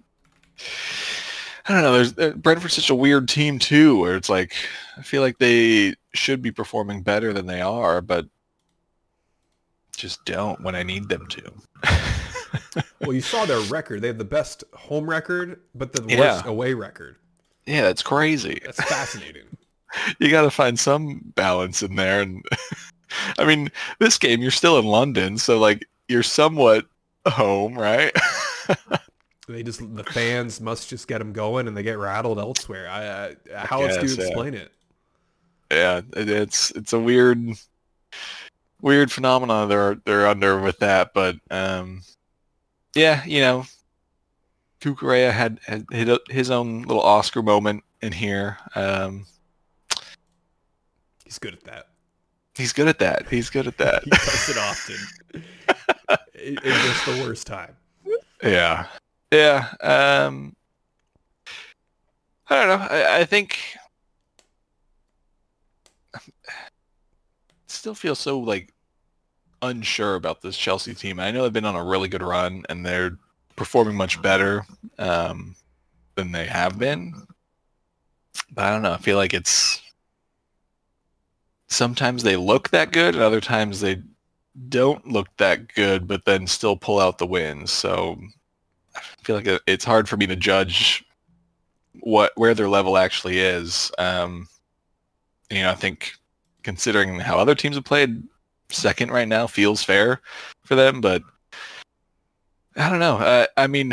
I don't know. Brentford's such a weird team too, where it's like I feel like they should be performing better than they are, but just don't when I need them to. Well, you saw their record. They have the best home record, but the worst away record. Yeah, that's crazy. That's fascinating. You got to find some balance in there, and I mean, this game you're still in London, so like you're somewhat home, right? The fans must just get them going, and they get rattled elsewhere. How else do you explain it? Yeah, it's a weird phenomenon they're under with that, but yeah, Cucurella had hit his own little Oscar moment in here. He's good at that. He's good at that. He does it often. It's just the worst time. Yeah. Yeah. I don't know. I think still feel so like unsure about this Chelsea team. I know they've been on a really good run and they're performing much better than they have been. But I don't know. I feel like it's sometimes they look that good and other times they don't look that good, but then still pull out the wins. So I feel like it's hard for me to judge where their level actually is. I think considering how other teams have played, second right now feels fair for them, but I don't know. I mean,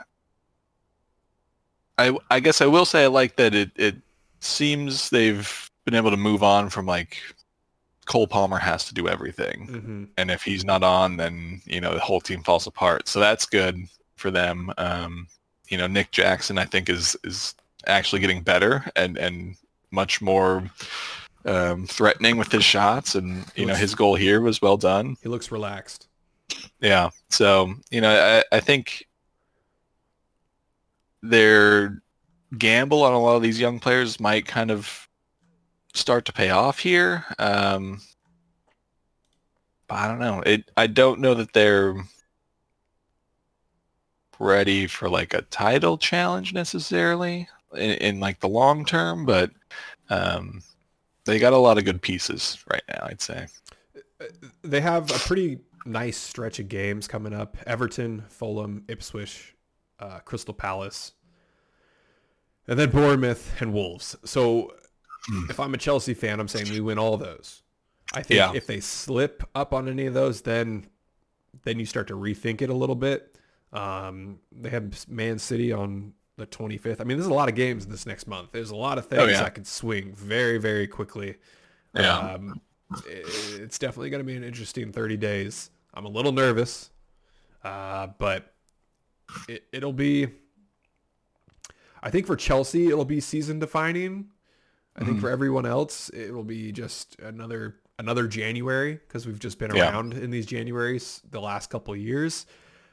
I guess I will say I like that it seems they've been able to move on from like Cole Palmer has to do everything. Mm-hmm. And if he's not on, then, the whole team falls apart. So that's good for them. Nick Jackson, I think, is actually getting better and much more threatening with his shots. And, his goal here was well done. He looks relaxed. Yeah. So, I think their gamble on a lot of these young players might kind of start to pay off here. But I don't know. I don't know that they're ready for like a title challenge necessarily in like the long term, but they got a lot of good pieces right now, I'd say. They have a pretty nice stretch of games coming up. Everton, Fulham, Ipswich, Crystal Palace, and then Bournemouth and Wolves. So if I'm a Chelsea fan, I'm saying we win all those. I think if they slip up on any of those, then you start to rethink it a little bit. They have Man City on the 25th. I mean, there's a lot of games this next month. There's a lot of things that could swing very, very quickly. Yeah. It's definitely going to be an interesting 30 days. I'm a little nervous, but it'll be, I think for Chelsea, it'll be season defining. I think for everyone else, it will be just another January because we've just been around in these Januaries the last couple of years.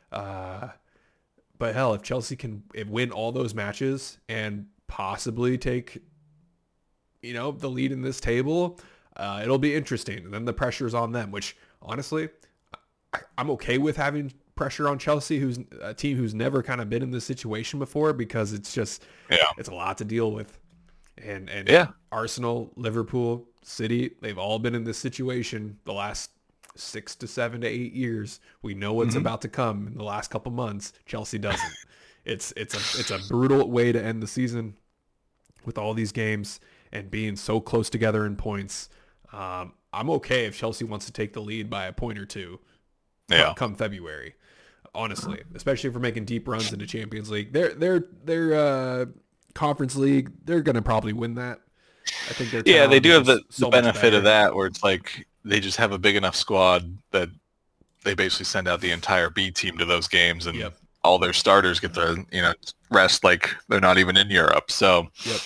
But hell, if Chelsea can win all those matches and possibly take, the lead in this table, it'll be interesting. And then the pressure's on them, which honestly, I'm okay with having pressure on Chelsea, who's a team who's never kind of been in this situation before, because it's just, it's a lot to deal with. And Arsenal, Liverpool, City, they've all been in this situation the last 6 to 7 to 8 years. We know what's about to come in the last couple months. Chelsea doesn't. It's a brutal way to end the season with all these games and being so close together in points. I'm okay if Chelsea wants to take the lead by a point or two come February. Honestly, especially if we're making deep runs into Champions League. They're Conference League, they're going to probably win that. I think they're they do have the benefit of that, where it's like they just have a big enough squad that they basically send out the entire B team to those games, and all their starters get the rest like they're not even in Europe. So,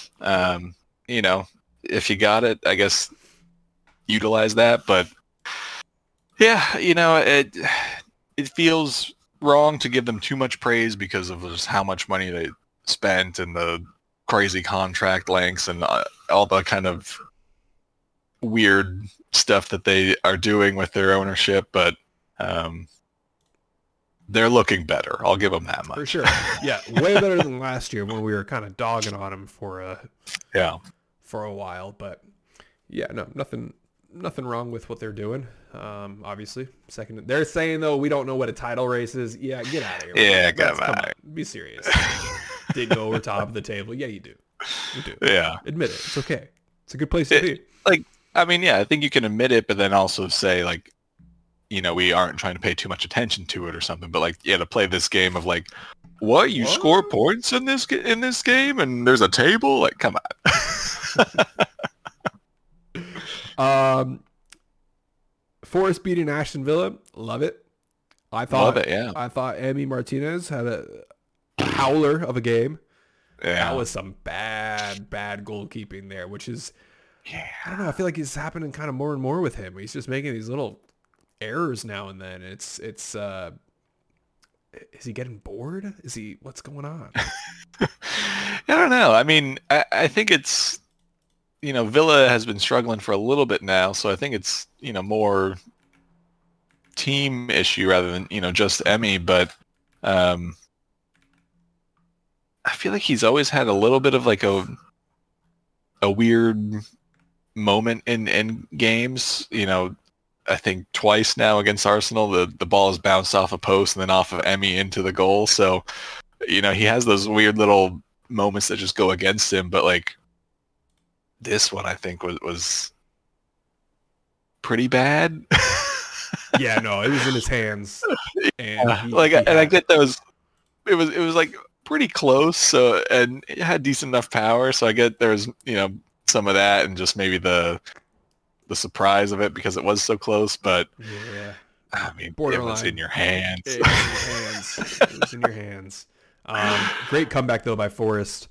if you got it, I guess utilize that. But yeah, it feels wrong to give them too much praise because of just how much money they spent and the crazy contract lengths and all the kind of weird stuff that they are doing with their ownership, but they're looking better. I'll give them that much. For sure. Yeah, way better than last year when we were kind of dogging on them for a while. But yeah, no, nothing wrong with what they're doing. Obviously, second. They're saying though we don't know what a title race is. Yeah, get out of here. Yeah, come on. Be serious. Didn't go over top of the table. Yeah, you do. You do. Yeah. Admit it. It's okay. It's a good place to be. Like, I mean, yeah, I think you can admit it, but then also say like, you know, we aren't trying to pay too much attention to it or something. But like, yeah, to play this game of like, what you score points in this game and there's a table, like, come on. Forest beating Aston Villa, love it. Love it, yeah. I thought Emi Martinez had a howler of a game. Yeah. That was some bad goalkeeping there, which is, I don't know. I feel like it's happening kind of more and more with him. He's just making these little errors now and then. It's is he getting bored? What's going on? I don't know. I mean, I think it's, you know, Villa has been struggling for a little bit now, so I think it's, you know, more team issue rather than, you know, just Emi, but I feel like he's always had a little bit of like a weird moment in games. You know, I think twice now against Arsenal, the ball has bounced off a post and then off of Emi into the goal. So, you know, he has those weird little moments that just go against him. But like this one, I think was pretty bad. Yeah, no, it was in his hands. And I get those. It was like pretty close. So, and it had decent enough power. So I get there's, you know, some of that and just maybe the surprise of it because it was so close, but yeah, I mean, borderline. It was in your hands. It was in your hands. Great comeback though by Forest.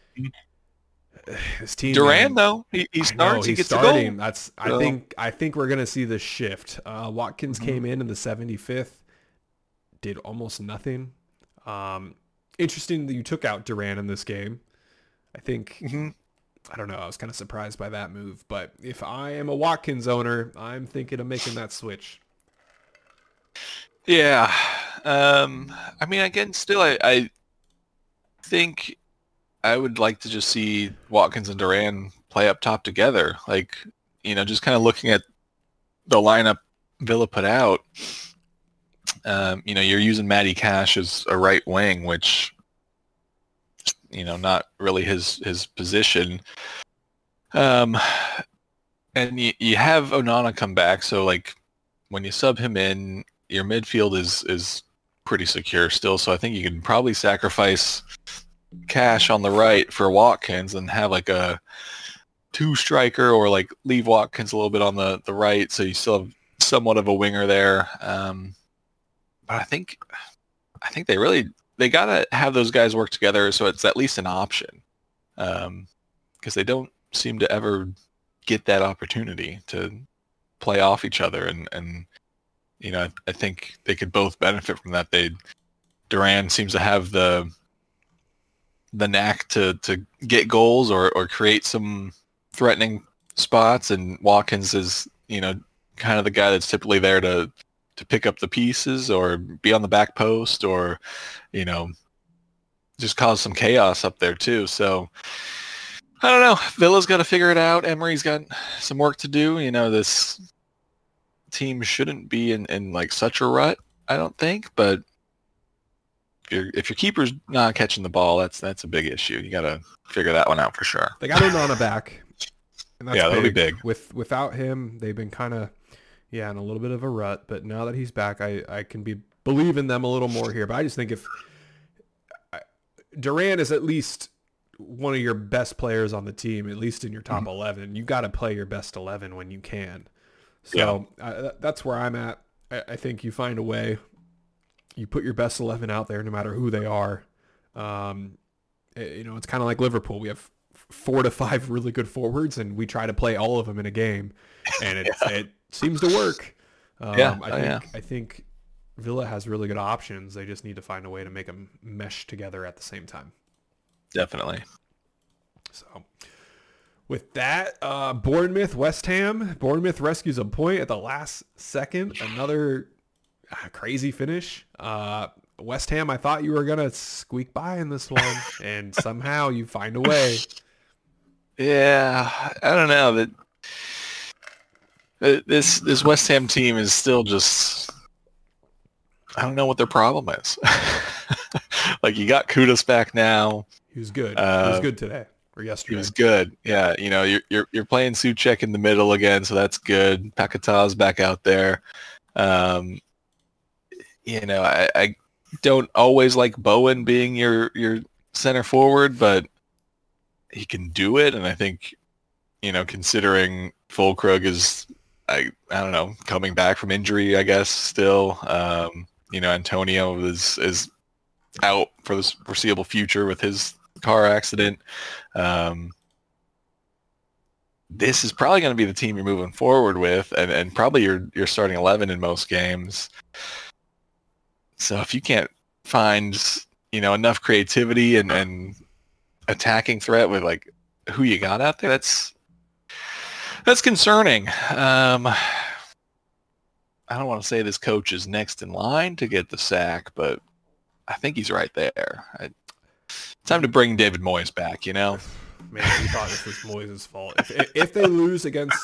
His team, Duran though, he starts. He gets starting. A goal. I think we're gonna see the shift. Watkins came in the 75th, did almost nothing. Interesting that you took out Duran in this game. I think. I don't know. I was kind of surprised by that move, but if I am a Watkins owner, I'm thinking of making that switch. Yeah. I mean, again, still, I think I would like to just see Watkins and Duran play up top together. Like, you know, just kind of looking at the lineup Villa put out, you know, you're using Matty Cash as a right wing, which, you know, not really his position. And you have Onana come back, so like when you sub him in, your midfield is pretty secure still. So I think you can probably sacrifice Cash on the right for Watkins and have like a 2-striker, or like leave Watkins a little bit on the right, so you still have somewhat of a winger there. But I think they gotta have those guys work together, so it's at least an option, because they don't seem to ever get that opportunity to play off each other, and you know, I think they could both benefit from that. Duran seems to have the knack to get goals or create some threatening spots, and Watkins is, you know, kind of the guy that's typically there to pick up the pieces or be on the back post, or, you know, just cause some chaos up there too. So I don't know. Villa's got to figure it out. Emery's got some work to do. You know, this team shouldn't be in like such a rut, I don't think. But if your keeper's not catching the ball, that's a big issue. You got to figure that one out for sure. They got Onana back. And that's that'll be big. Without him, they've been kind of, in a little bit of a rut. But now that he's back, I can believe in them a little more here. But I just think if Duran is at least one of your best players on the team, at least in your top 11, you got to play your best 11 when you can. So that's where I'm at. I think you find a way. You put your best 11 out there, no matter who they are. You know, it's kind of like Liverpool. We have 4 to 5 really good forwards, and we try to play all of them in a game, and it seems to work. I think Villa has really good options. They just need to find a way to make them mesh together at the same time. Definitely. So with that, Bournemouth, West Ham. Bournemouth rescues a point at the last second. Another crazy finish. West Ham, I thought you were going to squeak by in this one, and somehow you find a way. Yeah, I don't know. This West Ham team is still just... I don't know what their problem is. Like, you got Kudus back now. He was good. He was good today or yesterday. He was good. Yeah, you know, you're playing Souček in the middle again, so that's good. Paquetá's back out there. You know, I don't always like Bowen being your center forward, but he can do it, and I think, you know, considering Füllkrug is, I don't know, coming back from injury, I guess, still. You know, Antonio is out for the foreseeable future with his car accident. This is probably going to be the team you're moving forward with, and probably your starting 11 in most games. So if you can't find, you know, enough creativity and attacking threat with like who you got out there, that's concerning. I don't want to say this coach is next in line to get the sack, but I think he's right there. Time to bring David Moyes back, you know? Man, we thought this was Moyes' fault. If they lose against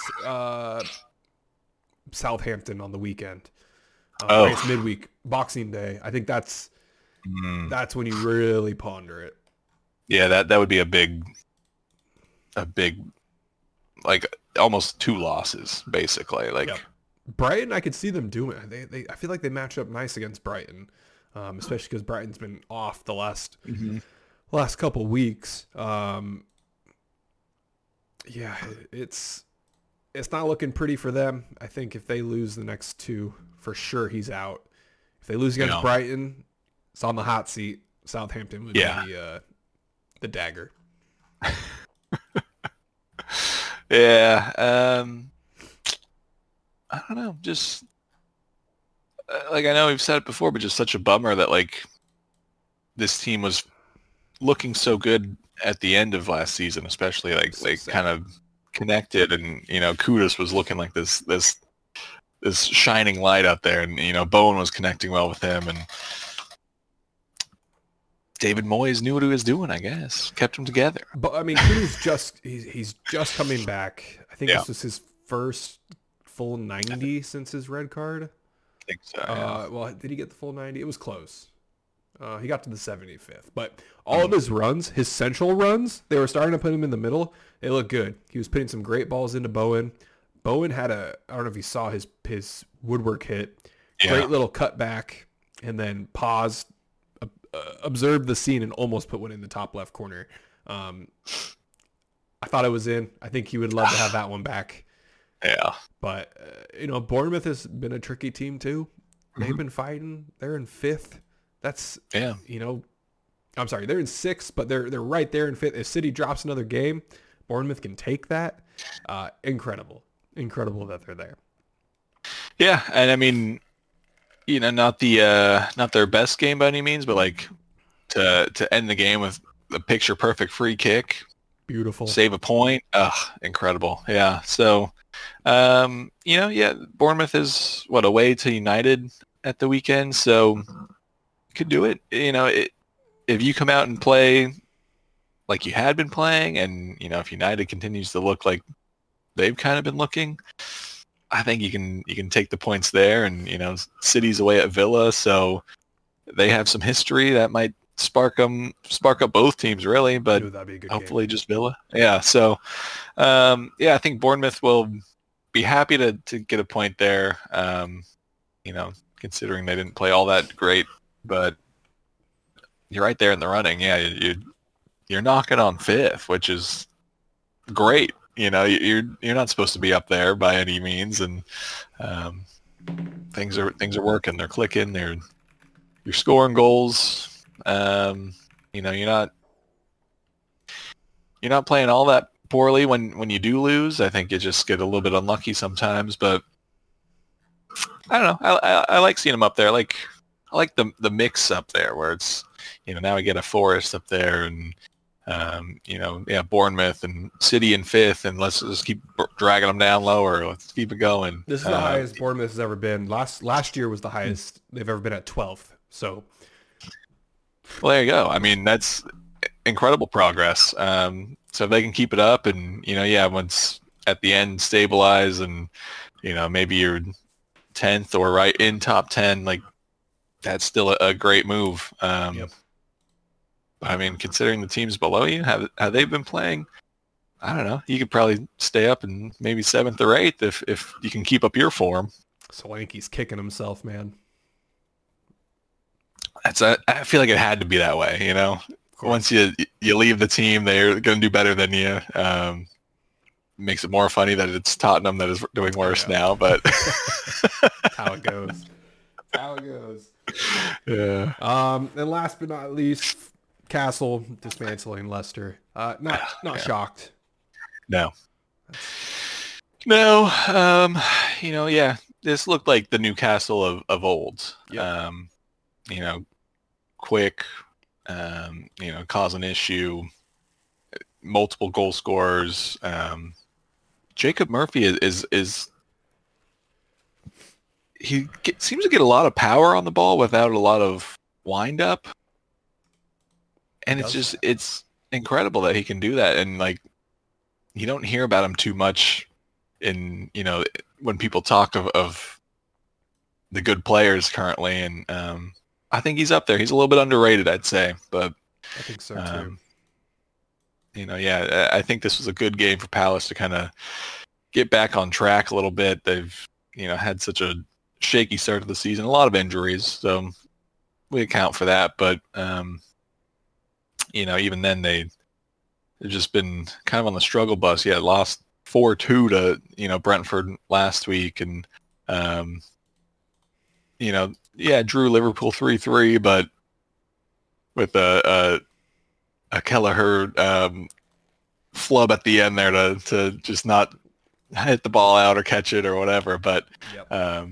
Southampton on the weekend, it's midweek, Boxing Day, I think that's when you really ponder it. Yeah, that would be a big, like almost 2 losses, basically. Like, yep. Brighton, I could see them doing it. I feel like they match up nice against Brighton, especially because Brighton's been off the last couple weeks. Yeah, it's not looking pretty for them. I think if they lose the next 2, for sure he's out. If they lose against Brighton, it's on the hot seat. Southampton would be the dagger. Yeah. I don't know. Just like, I know we've said it before, but just such a bummer that like this team was looking so good at the end of last season, especially like kind of connected, and you know, Kudus was looking like this shining light out there, and you know, Bowen was connecting well with him, and David Moyes knew what he was doing, I guess. Kept them together. But I mean, Kudus he's just coming back. I think this was his first full 90 since his red card. I think so. Yeah. Well, did he get the full 90? It was close. He got to the 75th. But all of his runs, his central runs, they were starting to put him in the middle. They looked good. He was putting some great balls into Bowen. Bowen had I don't know if you saw his woodwork hit. Great little cutback, and then paused, observed the scene, and almost put one in the top left corner. I thought it was in. I think he would love to have that one back. Yeah. But, you know, Bournemouth has been a tricky team too. They've been fighting. They're in 5th. That's, you know, I'm sorry, they're in 6th, but they're right there in 5th. If City drops another game, Bournemouth can take that. Incredible that they're there. Yeah, and I mean, you know, not their best game by any means, but like to end the game with a picture perfect free kick, beautiful, save a point, incredible. Yeah, so you know, Bournemouth is away to United at the weekend, so could do it. You know, if you come out and play like you had been playing, and you know, if United continues to look like they've kind of been looking, I think you can take the points there. And you know, City's away at Villa, so they have some history that might spark up both teams really, but that'd be a good hopefully game. Just Villa. Yeah, so I think Bournemouth will be happy to get a point there. You know, considering they didn't play all that great, but you're right there in the running. Yeah, you're knocking on 5th, which is great. You know, you're not supposed to be up there by any means, and things are working. They're clicking. You're scoring goals. You know, you're not playing all that poorly when you do lose. I think you just get a little bit unlucky sometimes, but I don't know. I like seeing them up there. I like the mix up there where it's, now we get a Forest up there and, Bournemouth and City in fifth, and let's just keep dragging them down lower. Let's keep it going. This is the highest Bournemouth has ever been. Last year was the highest they've ever been at 12th. So, well, there you go. I mean, that's incredible progress. So if they can keep it up and, once at the end stabilize and, maybe you're 10th or right in top 10, like that's still a great move. Yep. I mean, considering the teams below you, have they been playing? I don't know. You could probably stay up in maybe 7th or 8th if you can keep up your form. Solanke's kicking himself, man. I feel like it had to be that way, Once you leave the team, they're going to do better than you. Makes it more funny that it's Tottenham that is doing worse now, but how it goes. How it goes. Yeah. And last but not least, Castle dismantling Leicester. Not shocked. No. This looked like the Newcastle of old. Yep. Quick, cause an issue, multiple goal scorers. Jacob Murphy is seems to get a lot of power on the ball without a lot of wind up. And it's incredible that he can do that. And like, you don't hear about him too much in, when people talk of the good players currently. And I think he's up there. He's a little bit underrated, I'd say, but I think so too. I think this was a good game for Palace to kind of get back on track a little bit. They've, had such a shaky start to the season, a lot of injuries, so we account for that. But, even then they've just been kind of on the struggle bus. Yeah, lost 4-2 to, Brentford last week. And, drew Liverpool 3-3, but with a Kelleher flub at the end there to just not hit the ball out or catch it or whatever. But Yep.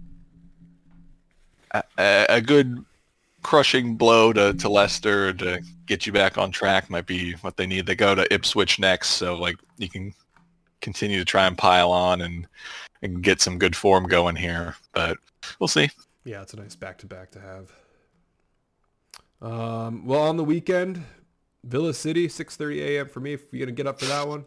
A good crushing blow to Leicester to get you back on track might be what they need. They go to Ipswich next, so like you can continue to try and pile on and get some good form going here. But we'll see. Yeah, it's a nice back-to-back to have. Well, on the weekend, Villa City, 6:30 a.m. for me. If you're going to get up for that one.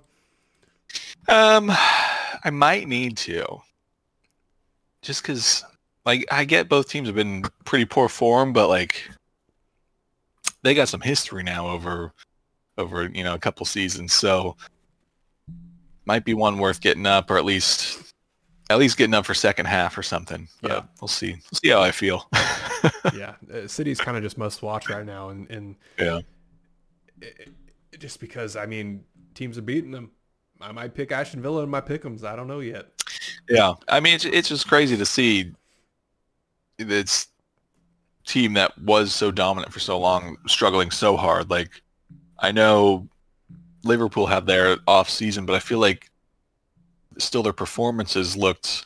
I might need to. Just because, like, I get both teams have been pretty poor form, but, like, they got some history now over a couple seasons. So, might be one worth getting up, or at least getting up for second half or something. But yeah, we'll see. We'll see how I feel. Yeah, City's kind of just must watch right now, and yeah, just because teams are beating them. I might pick Aston Villa in my pick'ems. I don't know yet. Yeah, I mean it's just crazy to see this team that was so dominant for so long struggling so hard. Like, I know Liverpool had their off season, but I feel like still their performances looked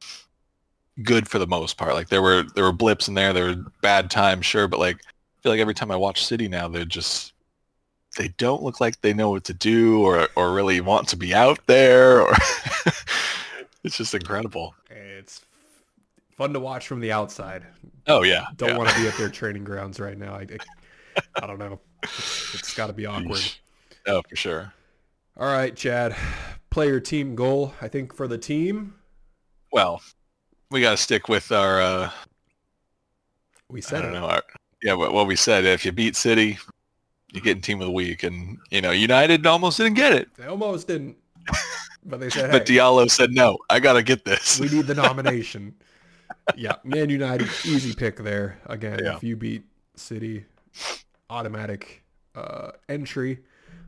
good for the most part. Like there were blips in there were bad times, sure, but like I feel like every time I watch City now, they don't look like they know what to do or really want to be out there, or it's just incredible. It's fun to watch from the outside. Oh yeah, don't want to be at their training grounds right now. I don't know. It's got to be awkward. Oh, for sure. All right, Chad. Player team goal. I think for the team. Well, we got to stick with our. We said I don't know. What we said. If you beat City, you get in team of the week, and United almost didn't get it. They almost didn't, but they said. But Diallo said, "No, I got to get this. We need the nomination." Yeah, Man United, easy pick there. Again, If you beat City, automatic entry.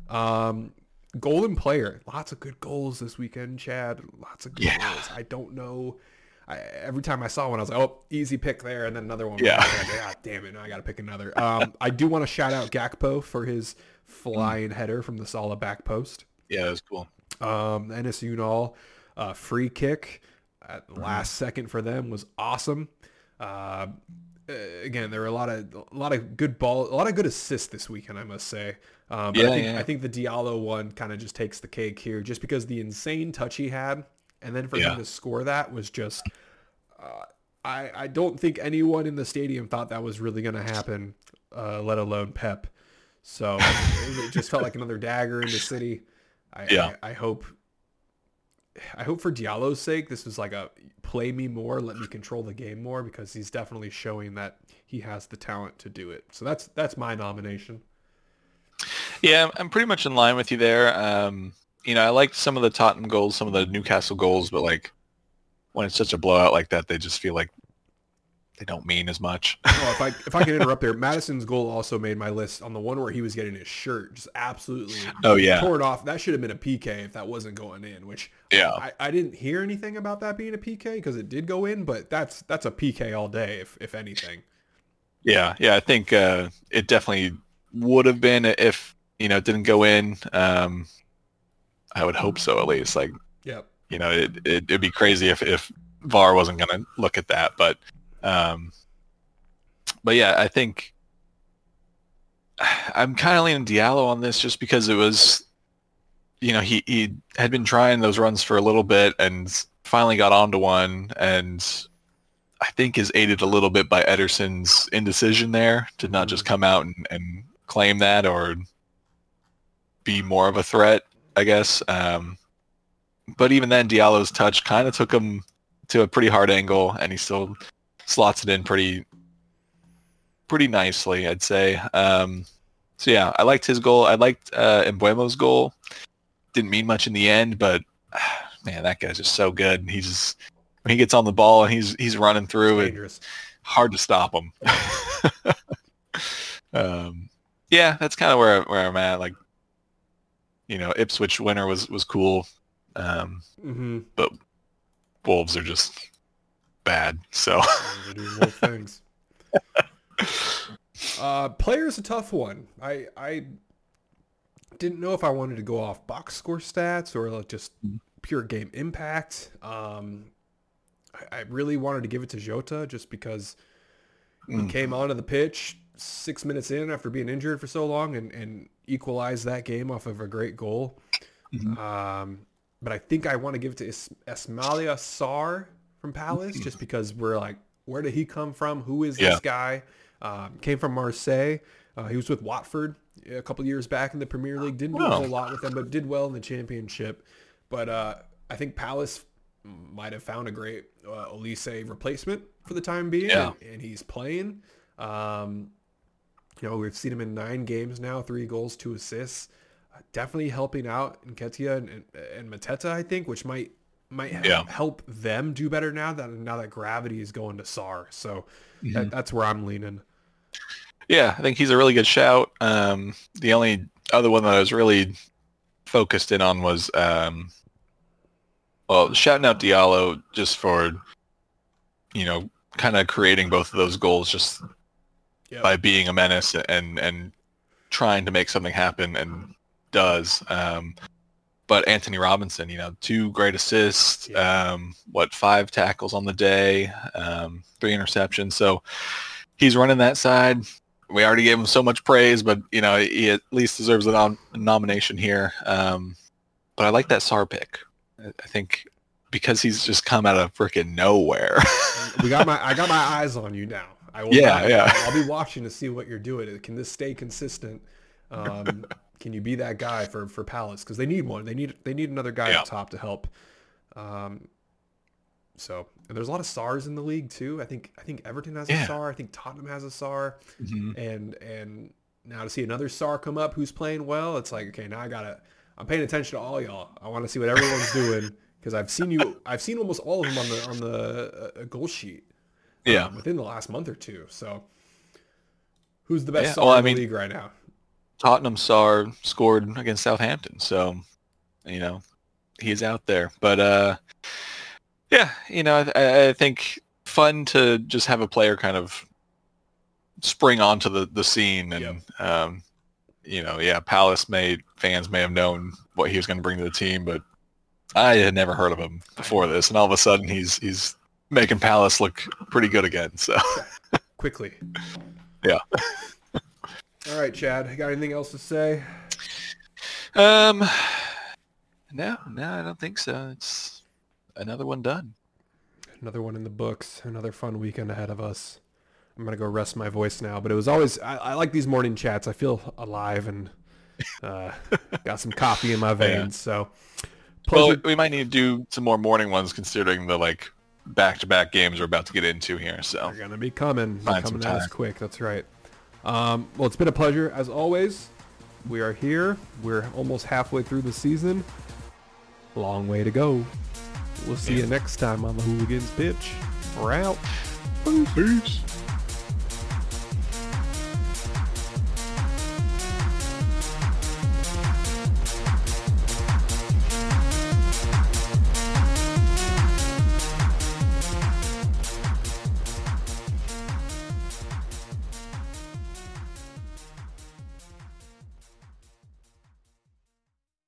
Golden player. Lots of good goals this weekend, Chad. Lots of good goals. I don't know. Every time I saw one, I was like, oh, easy pick there. And then another one. Yeah. Damn it. Now I got to pick another. I do want to shout out Gakpo for his flying header from the Salah back post. Yeah, that was cool. Enes Ünal, free kick. at the last second for them was awesome. Again, there were a lot of good ball, a lot of good assists this weekend, I must say. But I think the Diallo one kind of just takes the cake here, just because the insane touch he had, and then for him to score that was just. I don't think anyone in the stadium thought that was really going to happen, let alone Pep. So it just felt like another dagger in the city. I hope for Diallo's sake, this was like a play me more, let me control the game more, because he's definitely showing that he has the talent to do it. So that's my nomination. Yeah, I'm pretty much in line with you there. I liked some of the Tottenham goals, some of the Newcastle goals, but like when it's such a blowout like that, they just feel like they don't mean as much. Well, if I can interrupt there, Madison's goal also made my list on the one where he was getting his shirt just absolutely torn off. That should have been a PK if that wasn't going in, which I didn't hear anything about that being a PK because it did go in, but that's a PK all day if anything. Yeah, I think it definitely would have been if it didn't go in. I would hope so, at least. Like, it'd be crazy if VAR wasn't going to look at that, but yeah, I think I'm kind of leaning Diallo on this just because it was, he had been trying those runs for a little bit and finally got onto one, and I think is aided a little bit by Ederson's indecision there to not just come out and claim that or be more of a threat, I guess. But even then, Diallo's touch kind of took him to a pretty hard angle, and he still slots it in pretty nicely, I'd say. So yeah, I liked his goal. I liked Mbeumo's goal. Didn't mean much in the end, but man, that guy's just so good. He just when he gets on the ball and he's running through, it's hard to stop him. Yeah, that's kind of where I'm at. Like, Ipswich winner was cool, but Wolves are just bad. So they're doing wolf things. Player's a tough one. I didn't know if I wanted to go off box score stats or like just pure game impact. I really wanted to give it to Jota just because he came onto the pitch 6 minutes in after being injured for so long and equalized that game off of a great goal. But I think I want to give it to Ismaila Sarr from Palace just because we're like, where did he come from? Who is this guy? Came from Marseille. He was with Watford a couple years back in the Premier League. Didn't do a whole lot with them, but did well in the Championship. But I think Palace might have found a great Olise replacement for the time being, and he's playing. We've seen him in 9 games now, 3 goals, 2 assists. Definitely helping out Nketiah and Mateta, I think, which might help them do better now that gravity is going to Sarr. So that's where I'm leaning. Yeah, I think he's a really good shout. The only other one that I was really focused in on was, shouting out Diallo just for, kind of creating both of those goals just by being a menace and trying to make something happen, and does. But Anthony Robinson, 2 great assists, 5 tackles on the day, 3 interceptions. So he's running that side. We already gave him so much praise, but he at least deserves a nomination here. But I like that Sarr pick. I think because he's just come out of freaking nowhere. I got my eyes on you now. I'll be watching to see what you're doing. Can this stay consistent? Can you be that guy for Palace? Because they need one. They need another guy up top to help. So, and there's a lot of Sarrs in the league too. I think Everton has a Sarr. I think Tottenham has a Sarr. And now to see another Sarr come up who's playing well, it's like, okay, now I'm paying attention to all y'all. I want to see what everyone's doing because I've seen almost all of them on the goal sheet. Within the last month or two. So, who's the best Sarr in the league right now? Tottenham Sarr scored against Southampton, so he's out there. But I think fun to just have a player kind of spring onto the scene, and Palace fans may have known what he was going to bring to the team, but I had never heard of him before this, and all of a sudden he's making Palace look pretty good again. So quickly. Yeah. All right, Chad. Got anything else to say? No, I don't think so. It's another one done. Another one in the books. Another fun weekend ahead of us. I'm gonna go rest my voice now, but it was always I like these morning chats. I feel alive and got some coffee in my veins. So, well, we might need to do some more morning ones considering the like back-to-back games we're about to get into here. So they're gonna be coming. They're coming at us quick. That's right. Well, it's been a pleasure as always. We are here. We're almost halfway through the season. Long way to go. We'll see you next time on the Hooligans Pitch. We're out. Peace.